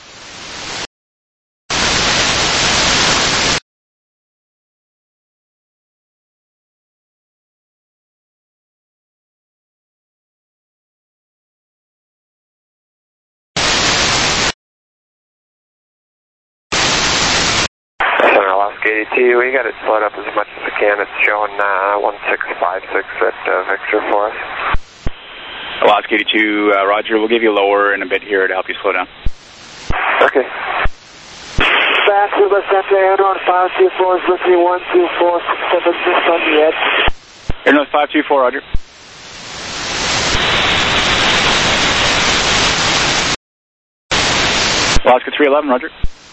Alaska 82, we got it slowed up as much as we can. It's showing 1656 at Victor for us. Alaska 82, roger, we'll give you lower in a bit here to help you slow down. Okay. Vancouver Center, Air North 524 is listening 12467 just on the edge. Air North 524, roger. Alaska 311, roger.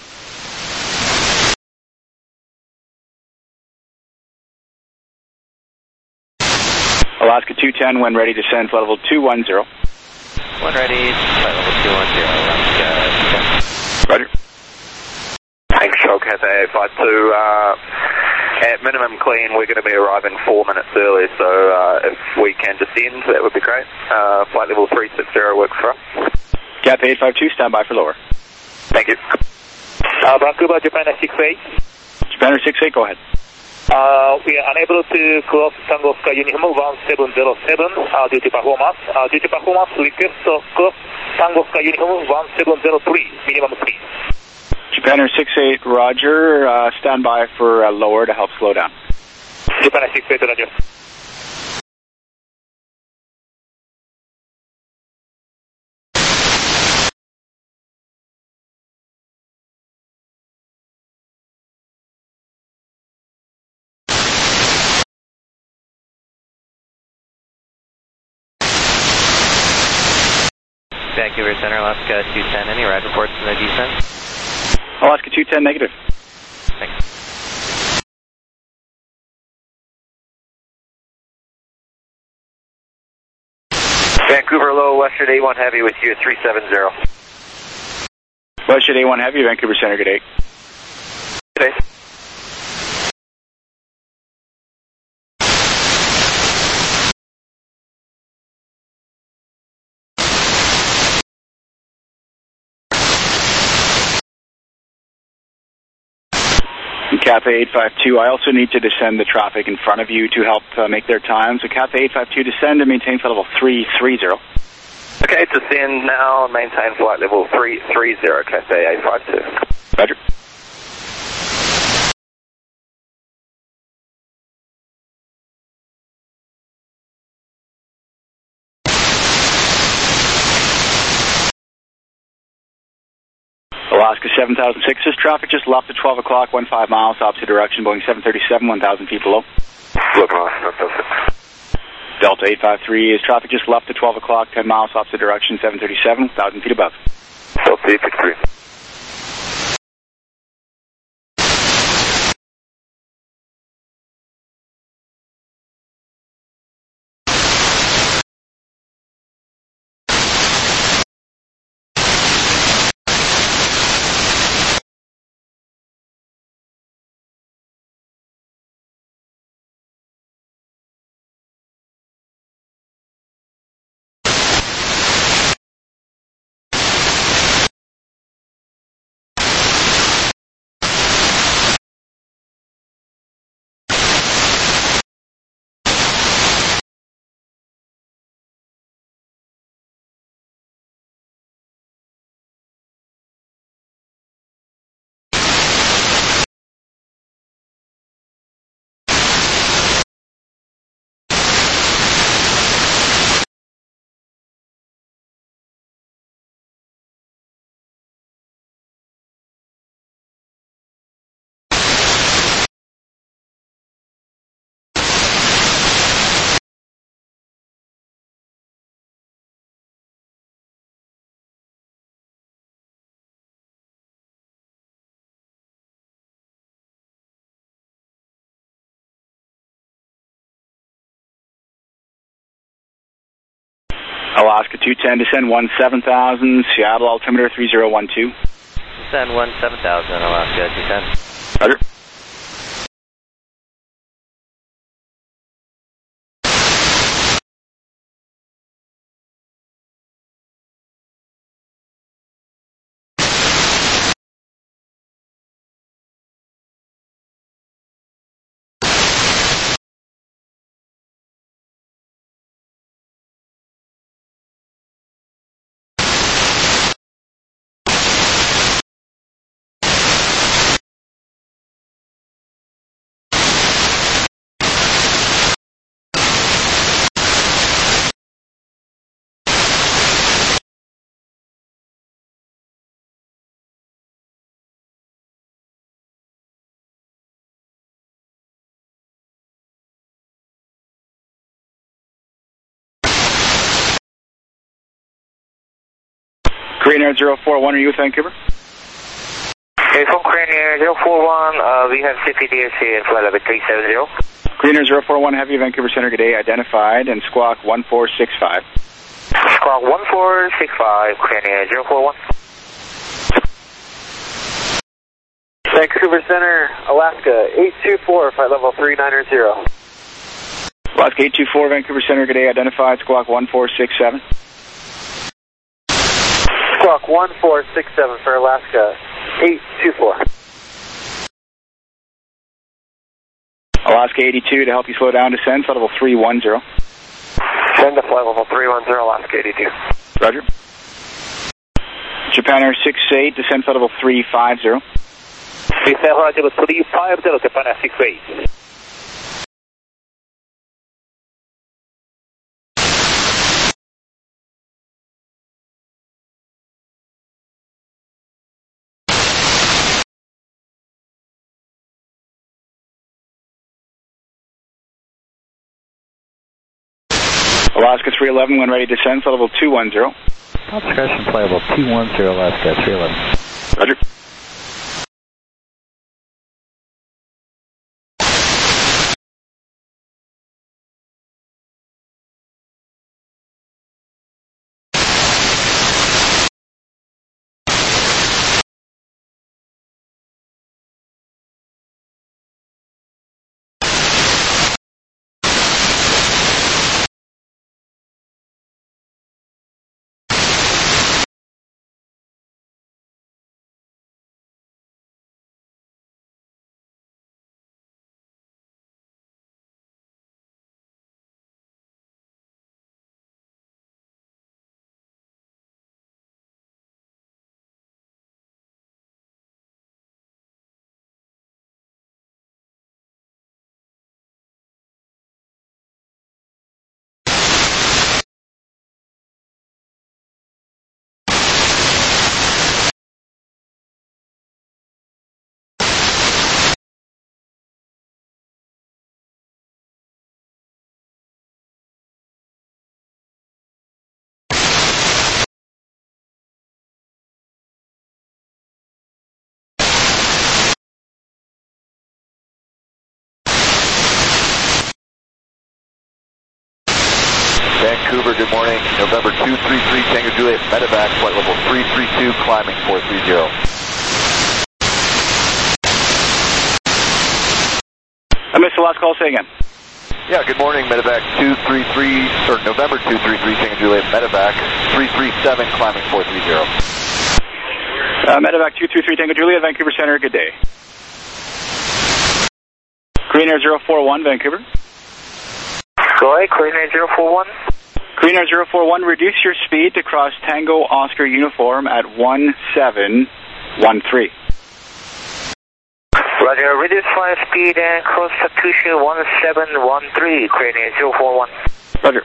Alaska 210, when ready, descend flight level 210. When ready, flight level 210, Alaska 210. Roger. Thanks, Shoal Cathay 852. At minimum clean, we're going to be arriving 4 minutes early, so if we can descend, that would be great. Flight level 360 works for us. Cathay 852, stand by for lower. Thank you. Vancouver, Japan Air 68. Japan Air 68, go ahead. We are unable to cross Tango Oscar Uniform 1707 due to performance. Request to cross Tango Oscar Uniform 1703, minimum speed. Japan Air 68, roger. Stand by for lower to help slow down. Japan Air 68, roger. Vancouver Center, Alaska 210, any ride reports in the descent? Alaska 210, negative. Thanks. Vancouver low, Western A1 heavy with you at 370. Western A1 heavy, Vancouver Center, good day. Good day. Cathay 852, I also need to descend the traffic in front of you to help make their time. So Cathay 852, descend and maintain flight level 330. Okay, descend now and maintain flight level 330, Cathay 852. Roger. Alaska 7006, this traffic just left at 12 o'clock, 15 miles, opposite direction, Boeing 737, 1,000 feet below. Look off, that's it. Delta 853 is traffic just left at 12 o'clock, 10 miles, opposite direction, 737, 1,000 feet above. Delta 853. Alaska 210, descend 17,000, Seattle altimeter 3012. Descend 17,000, Alaska 210. Roger. Korean Air 041, are you with Vancouver? Okay, from Korean Air 041, we have CPDSC in flight level 370. Korean Air 041, Heavy Vancouver Center, good day, identified, and squawk 1465. Squawk 1465, Korean Air 041. Vancouver Center, Alaska 824, flight level 3900. Alaska 824, Vancouver Center, good day, identified, squawk 1467. Squawk 1467 for Alaska 824. Alaska 82 to help you slow down, descend, flight level 310. Send to flight level 310, Alaska 82. Roger. Japan Air 68, descend flight level 350. Descend flight level 350, Japan Air 68. Alaska 311, when ready to descend, flight level 210. Discretion, flight level 210, Alaska 311. Roger. Vancouver, good morning. November 233 Tango Juliet, medevac, flight level 332, climbing 430. I missed the last call, say again. Yeah, good morning, medevac 233, or November 233 Tango Juliet, medevac 337, climbing 430. Medevac 233 Tango Juliet, Vancouver Center, good day. Korean Air 041, Vancouver. Go ahead, Korean Air 041. Korean Air 041, reduce your speed to cross Tango Oscar uniform at 1713. Roger, reduce flight speed and cross substitution 1713, Korean Air 041. Roger.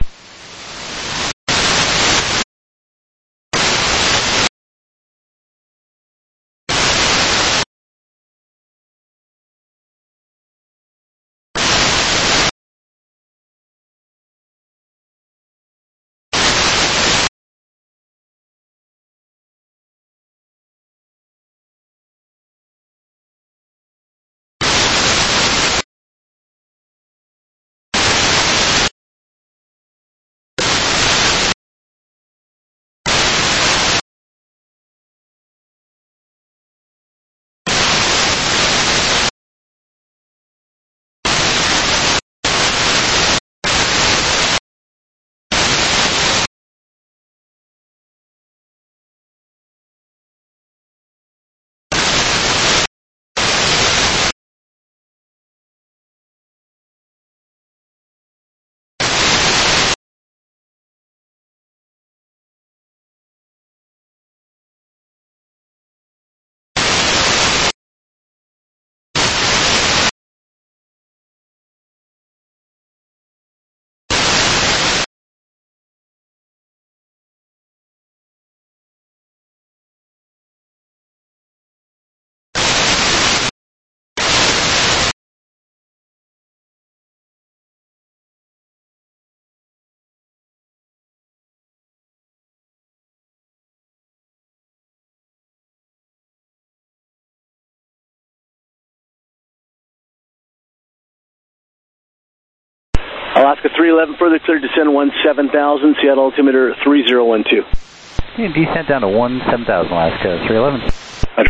Alaska 311, further cleared descend 17,000, Seattle altimeter 3012. Descent down to 17,000, Alaska 311. Roger.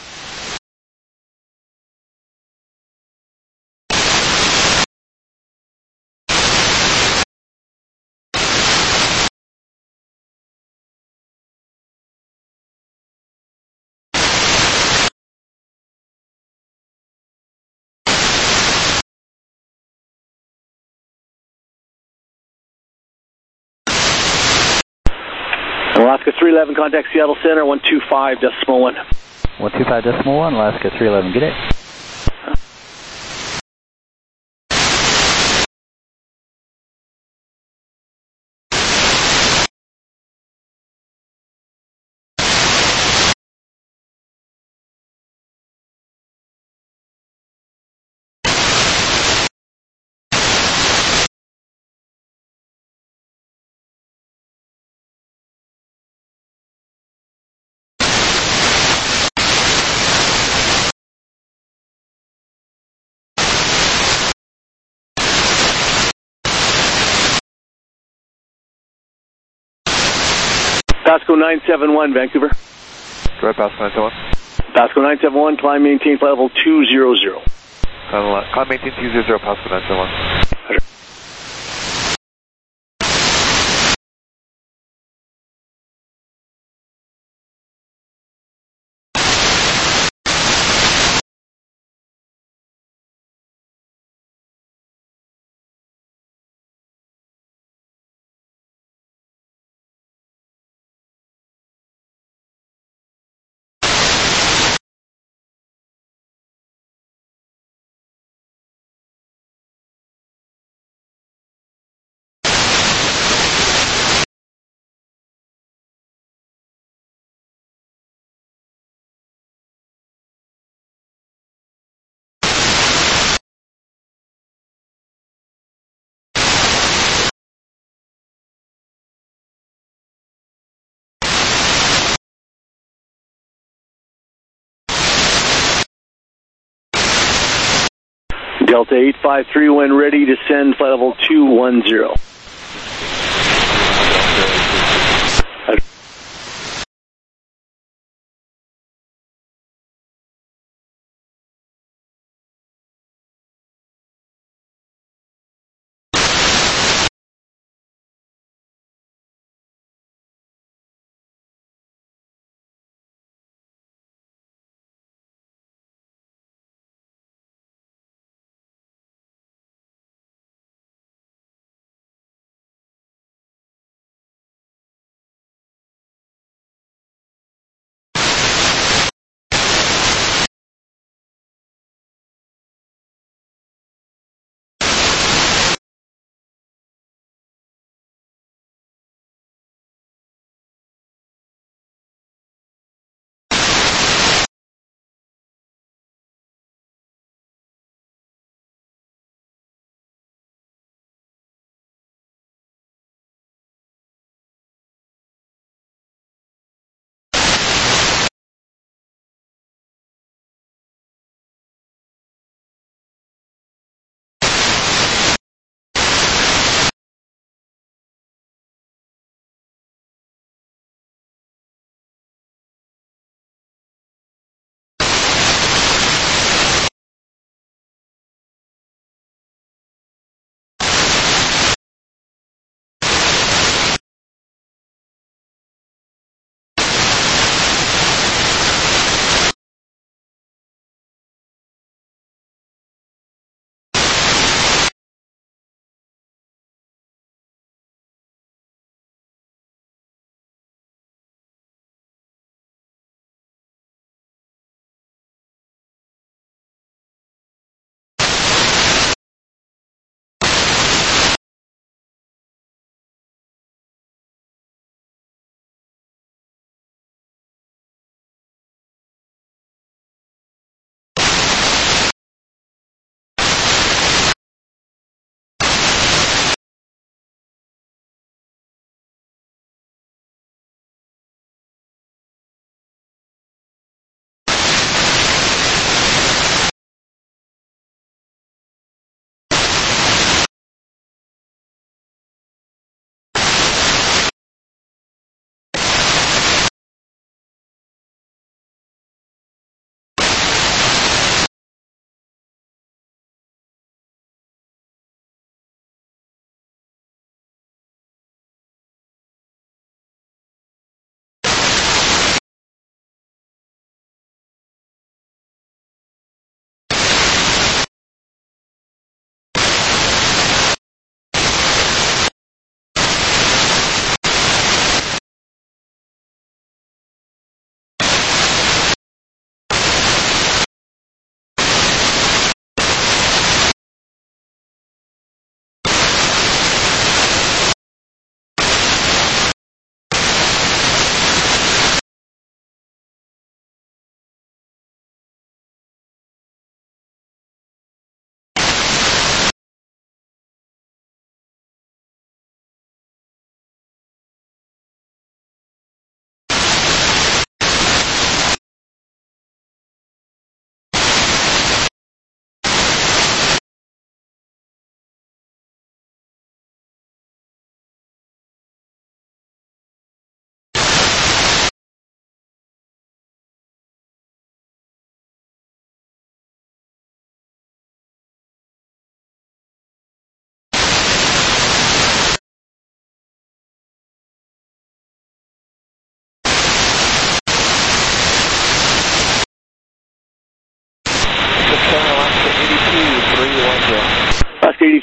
Alaska 311, contact Seattle Center 125.1. 125.1, Alaska 311, good day. Pasco 971, Vancouver. Direct Pasco 971. Pasco 971, climb maintain flight level 200. Climb maintain 200, Pasco 971. Roger. Delta 853, when ready, descend flight level 210.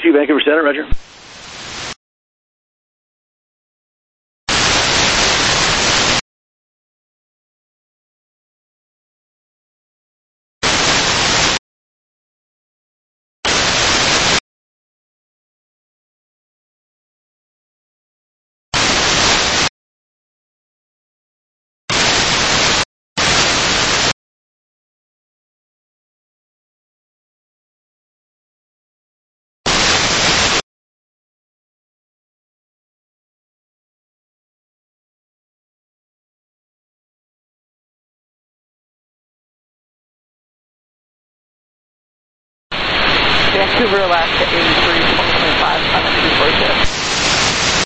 82 Vancouver Center, roger. Vancouver, Alaska, 83, 2025, on the 246.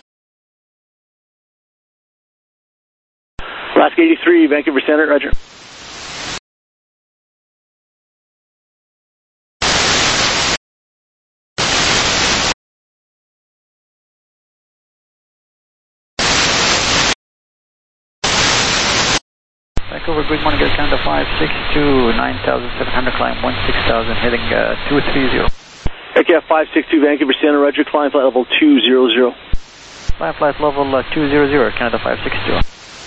Alaska 83, Vancouver Center, roger. Vancouver, good morning, Air Canada 562, 9,700, climb 16,000, heading 230. Aircraft 562 Vancouver Center, roger, climb flight level 200. Climb flight level 200, Canada 562.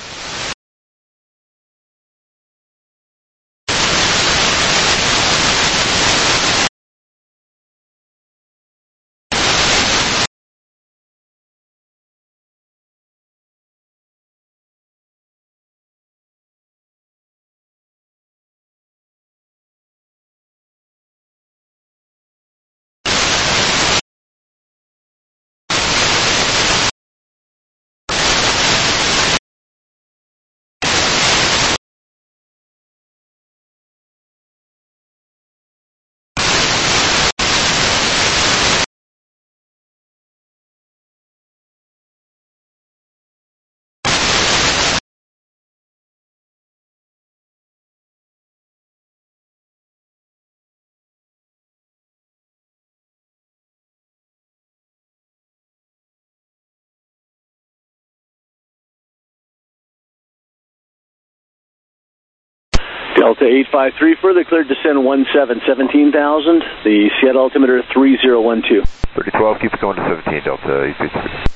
Delta 853, further cleared descend 17, 17,000. The Seattle altimeter 3012. 3012, keep it going to 17, Delta 853.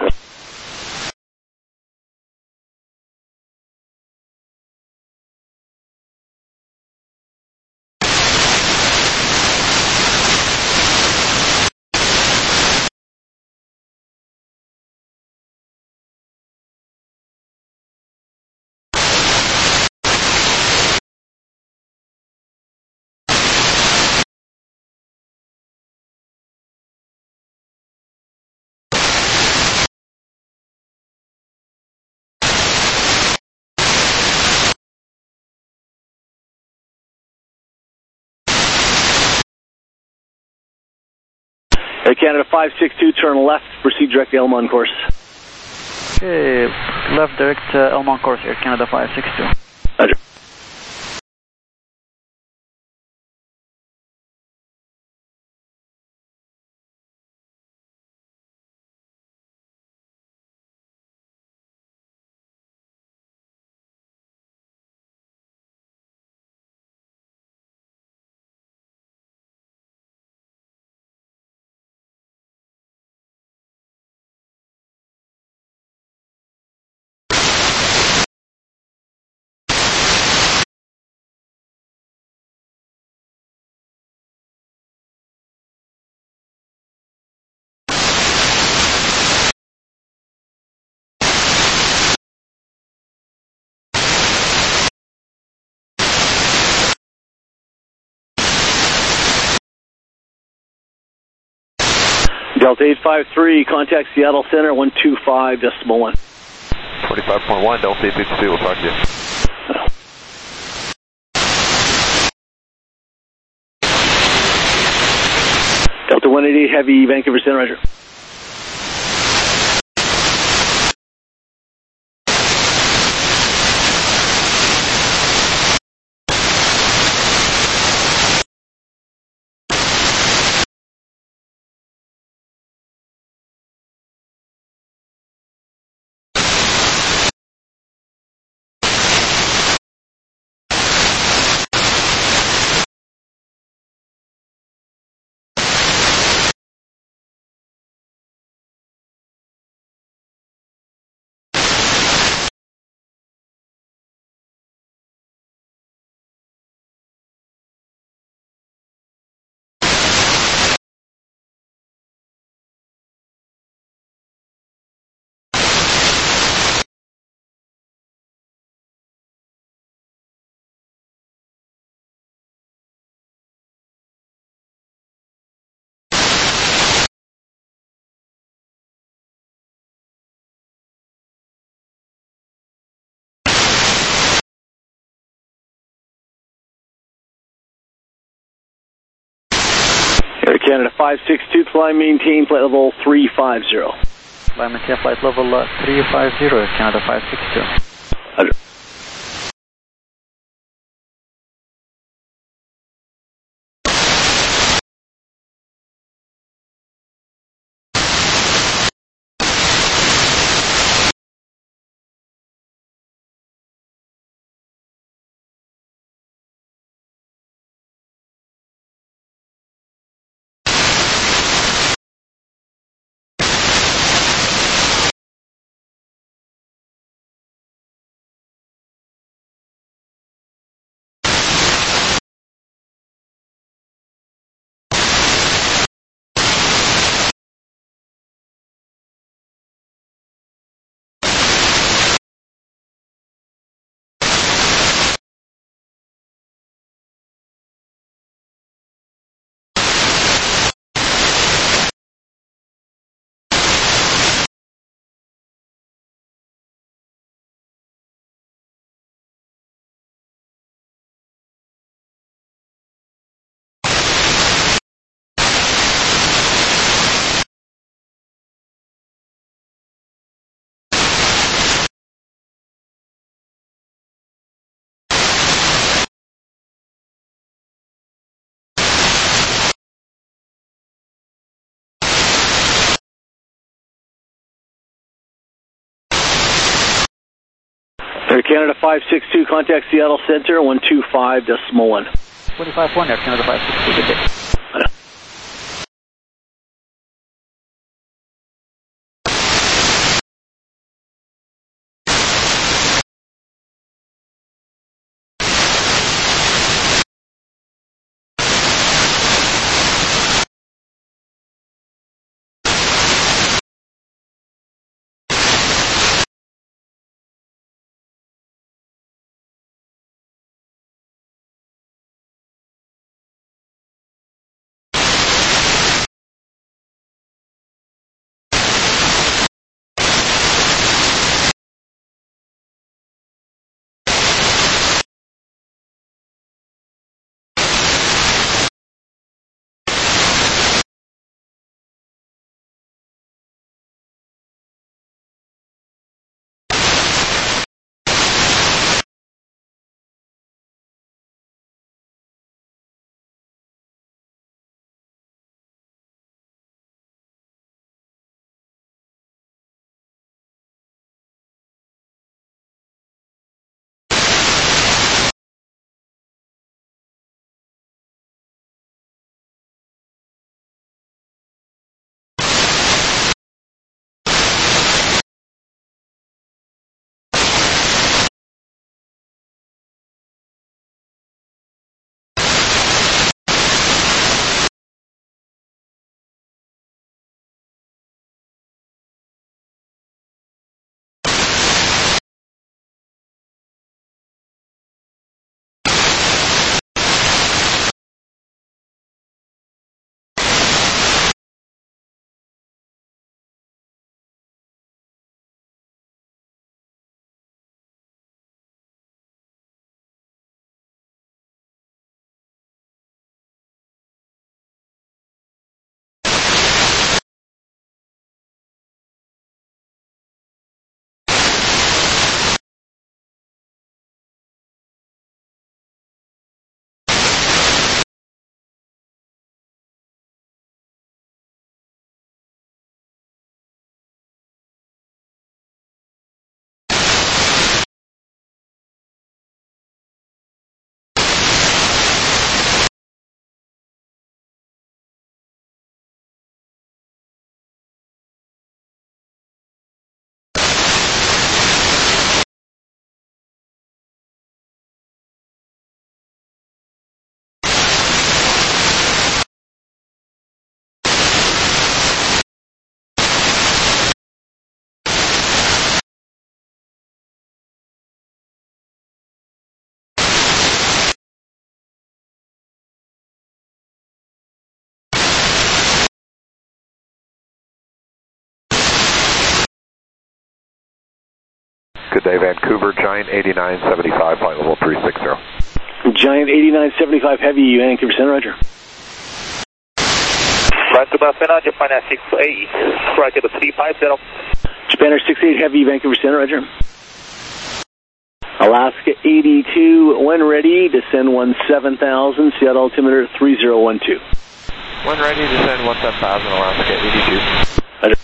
Air Canada 562, turn left, proceed direct to Elmont course. Okay, left direct Elmont course, Air Canada 562. Roger. Delta 853, contact Seattle Center 125.1. 25.1, Delta 853, we'll talk to you. Delta 188, heavy, Vancouver Center, roger. Air Canada 562, climb maintain, flight level 350. Climb maintain, flight level 350, Air Canada 562. Roger. Air Canada 562, contact Seattle Center, 125.1. 25-1, Air Canada 562, good day. Good day, Vancouver, Giant 8975, flight level 360. Giant 8975 Heavy, Vancouver Center, roger. Vancouver Center, Japan Air 68, flight level 350. Japan Air 68 Heavy, Vancouver Center, roger. Alaska 82, when ready, descend 17,000, Seattle altimeter 3012. When ready, descend 17,000, Alaska 82. Roger.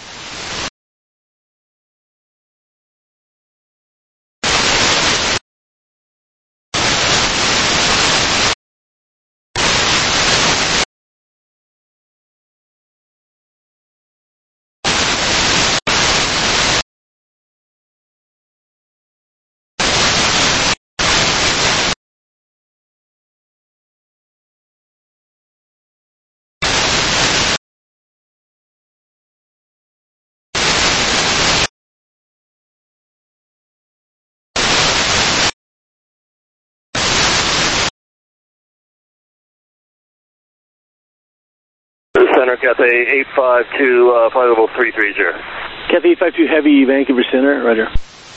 Center, Cathay 852, flight level 330. Cathay 852 Heavy, Vancouver Center, roger.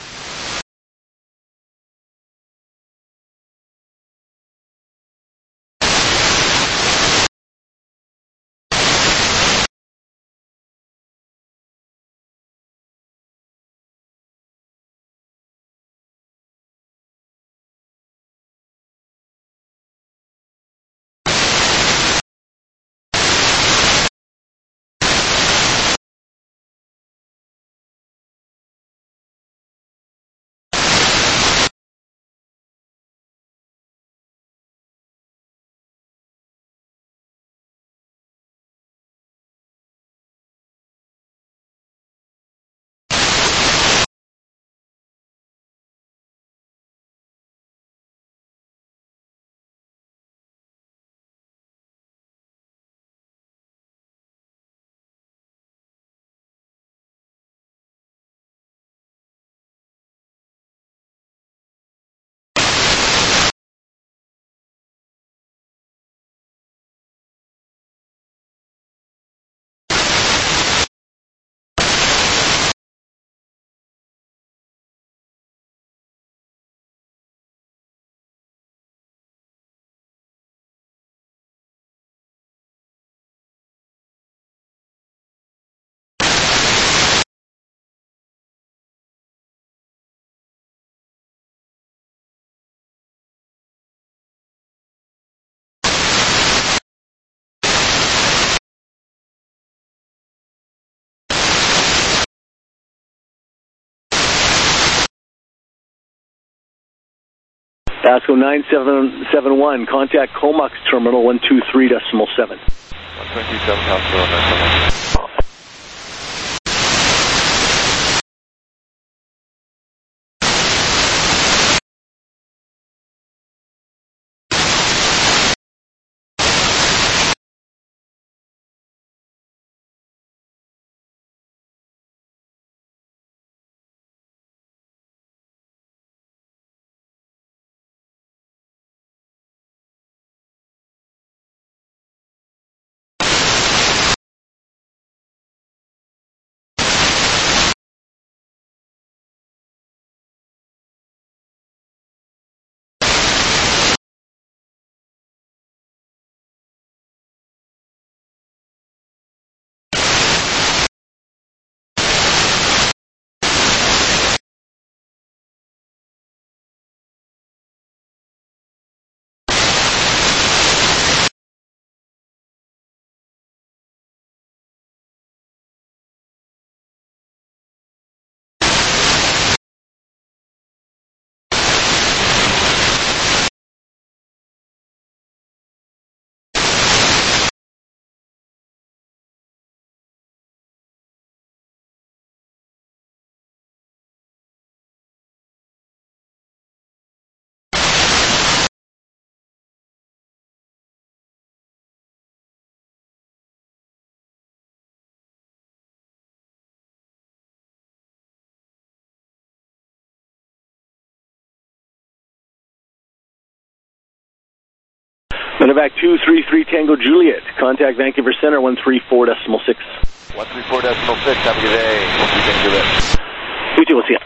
Vasco 9771, contact Comox Terminal 123.7. 127, hospital, 971. Medevac 233 Tango Juliet, contact Vancouver Center 134.6. 134.6, have a good day. 133 Tango Juliet. You too, we'll see you.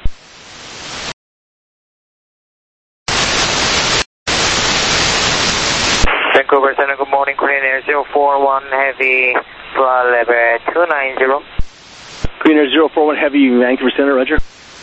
Vancouver Center, good morning, Korean Air 041 Heavy, flight level 290. Korean Air 041 Heavy, Vancouver Center, roger.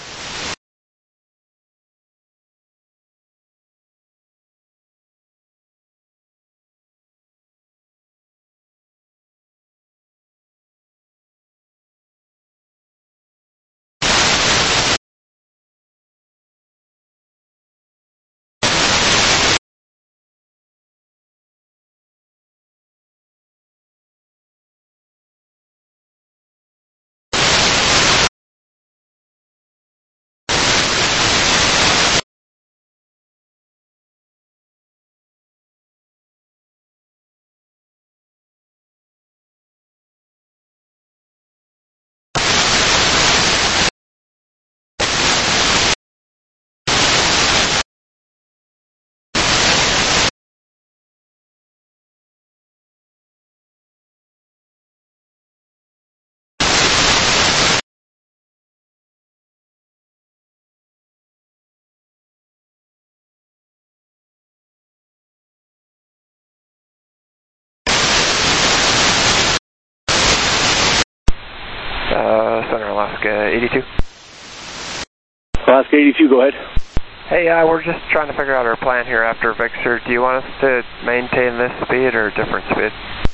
Center Alaska 82. Alaska 82, go ahead. Hey, we're just trying to figure out our plan here after Victor. Do you want us to maintain this speed or a different speed?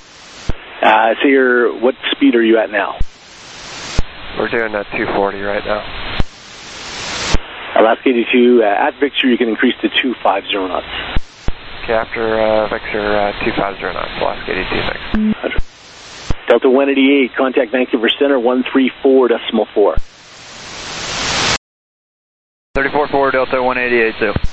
So what speed are you at now? We're doing 240 right now. Alaska 82, at Victor you can increase to 250 knots. Okay, after Victor 250 knots, Alaska 82, thanks. Roger. Delta 188, contact Vancouver Center 134.4. 34-4, Delta 188, so.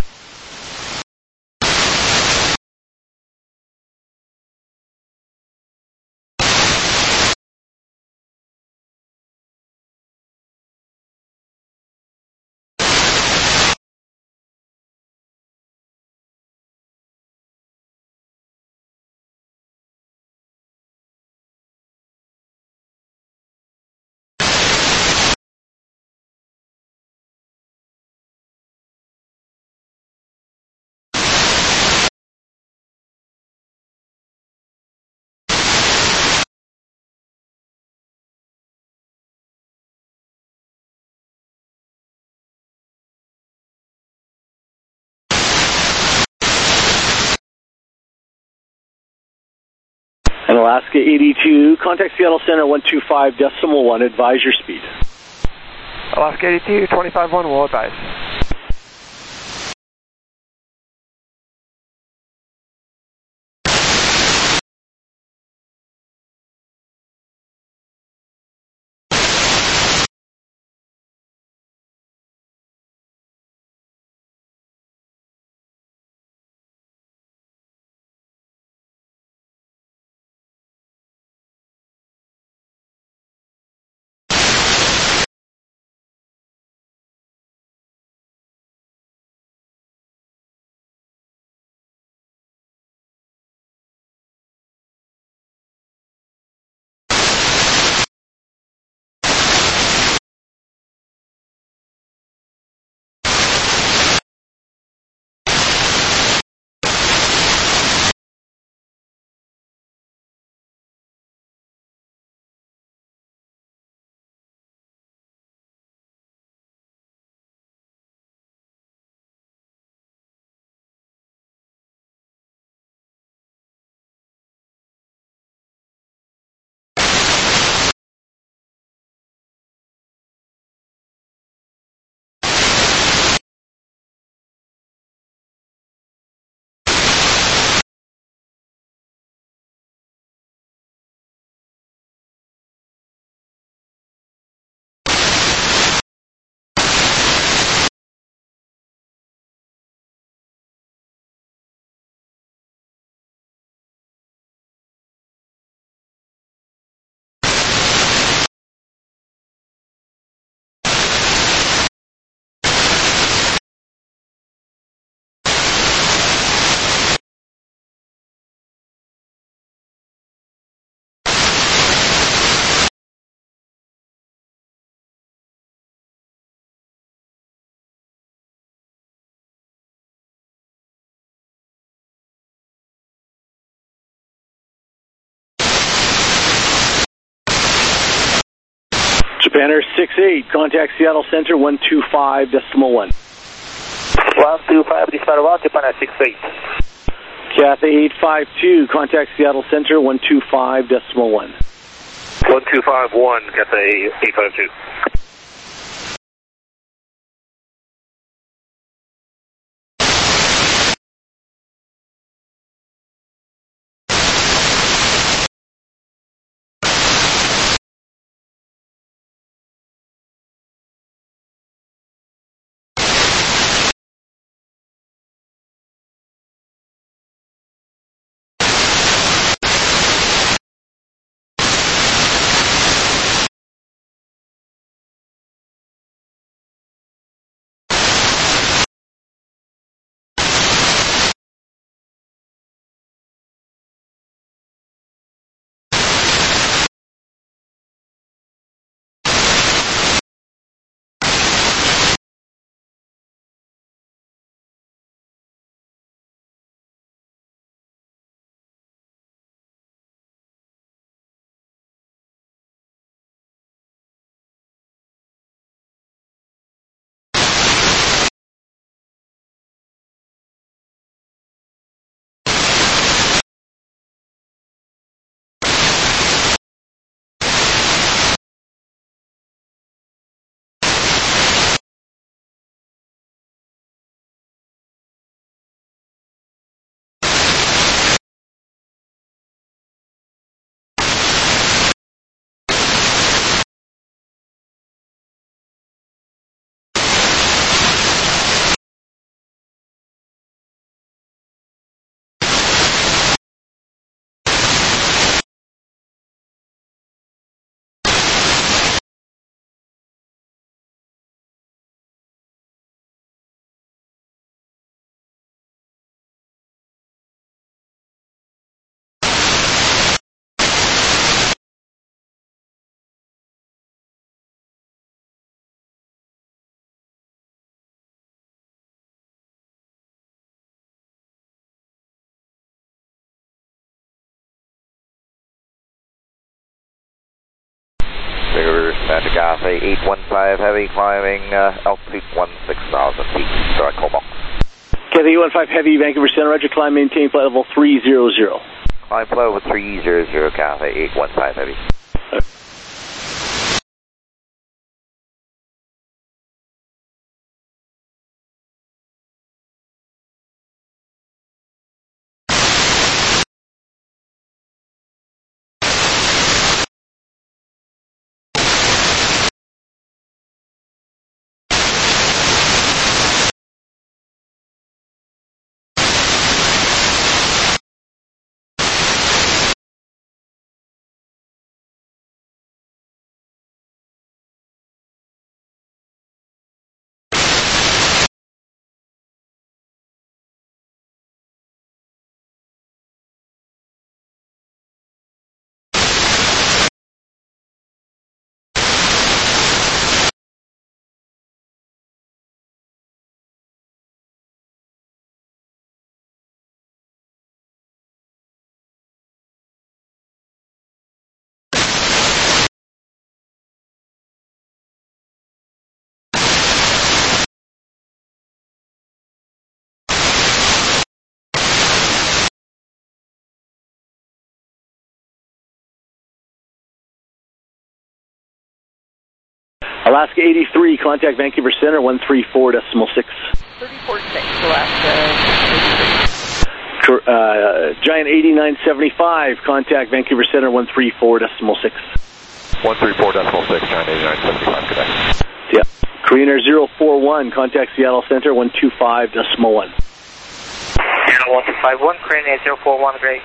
And Alaska 82, contact Seattle Center 125.1, advise your speed. Alaska 82, 25-1, will advise. Banner 68, contact Seattle Center 125.1. 125, this Paraguay, Japan 68. Cathay 852, contact Seattle Center 125.1. 1251, Cathay 852. Santa Cathay 815 Heavy climbing altitude 16,000 feet. Direct call box. Cathay 815 Heavy, Vancouver Center, Roger, climb, maintain flight level 300. Climb flow with 300, Cathay 815 Heavy. Alaska 83, contact Vancouver Center 134.6. 34.6, Alaska 83. Giant 8975, contact Vancouver Center 134.6. 134.6, Giant 8975, good day. Yeah. Korean Air 041, contact Seattle Center 125.1. Seattle 1251, Korean Air 041, great.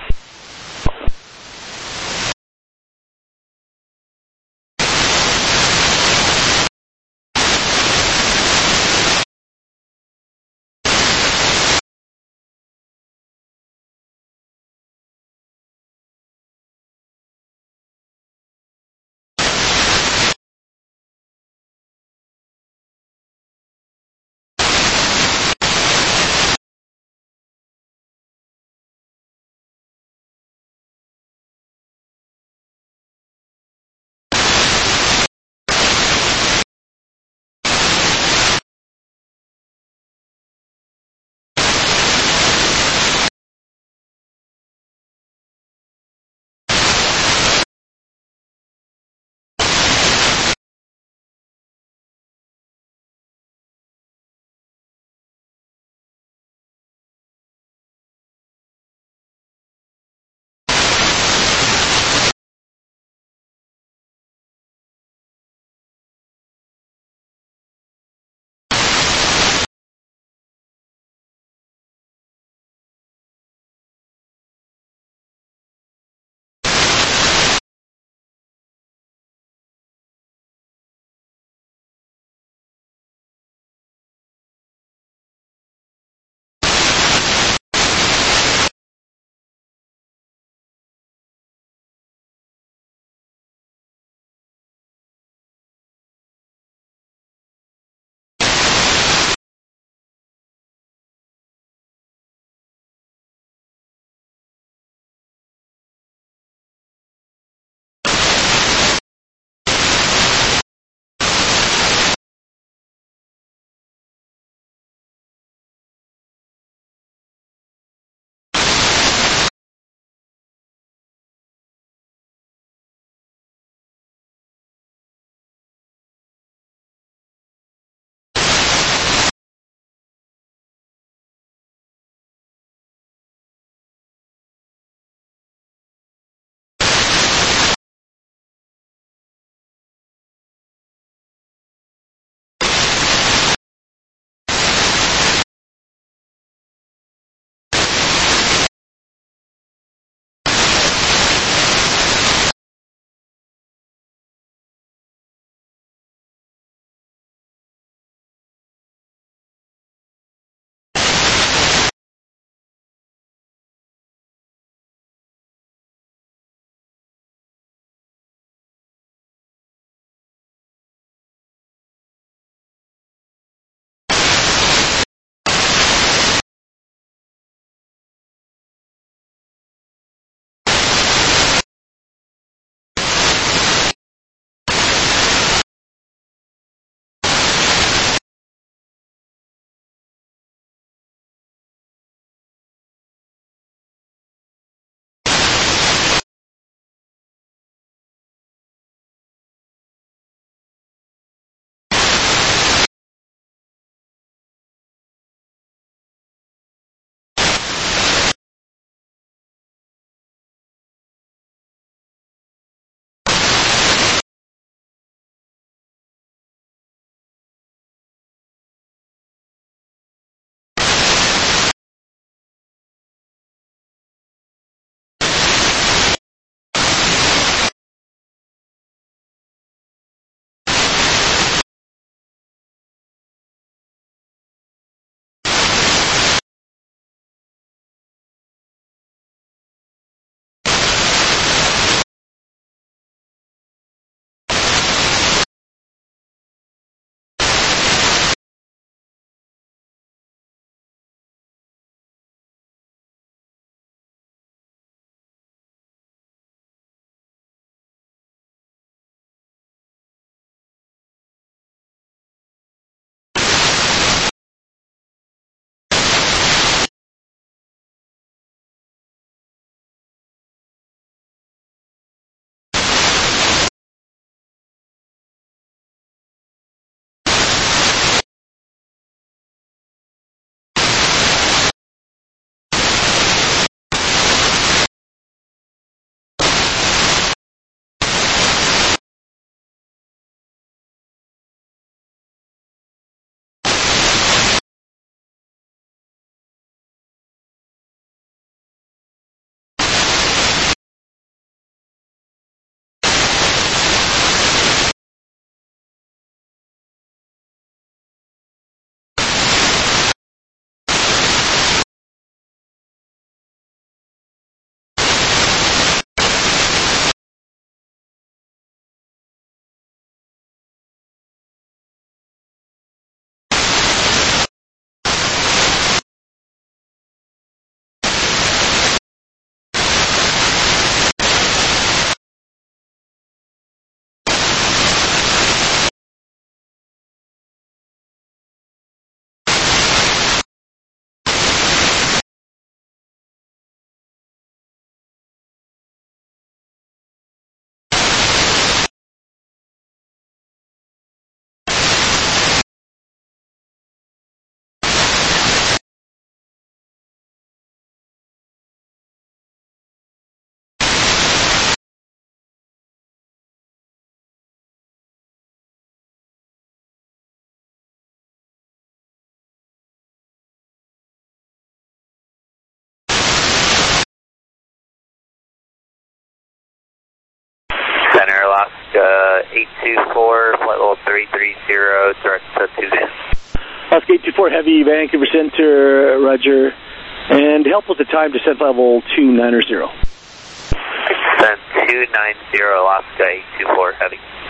824, flight level 330, direct to Tucson. Alaska 824 Heavy, Vancouver Center, roger. And help with the time, descent level 290. Descent 290, Alaska 824 Heavy.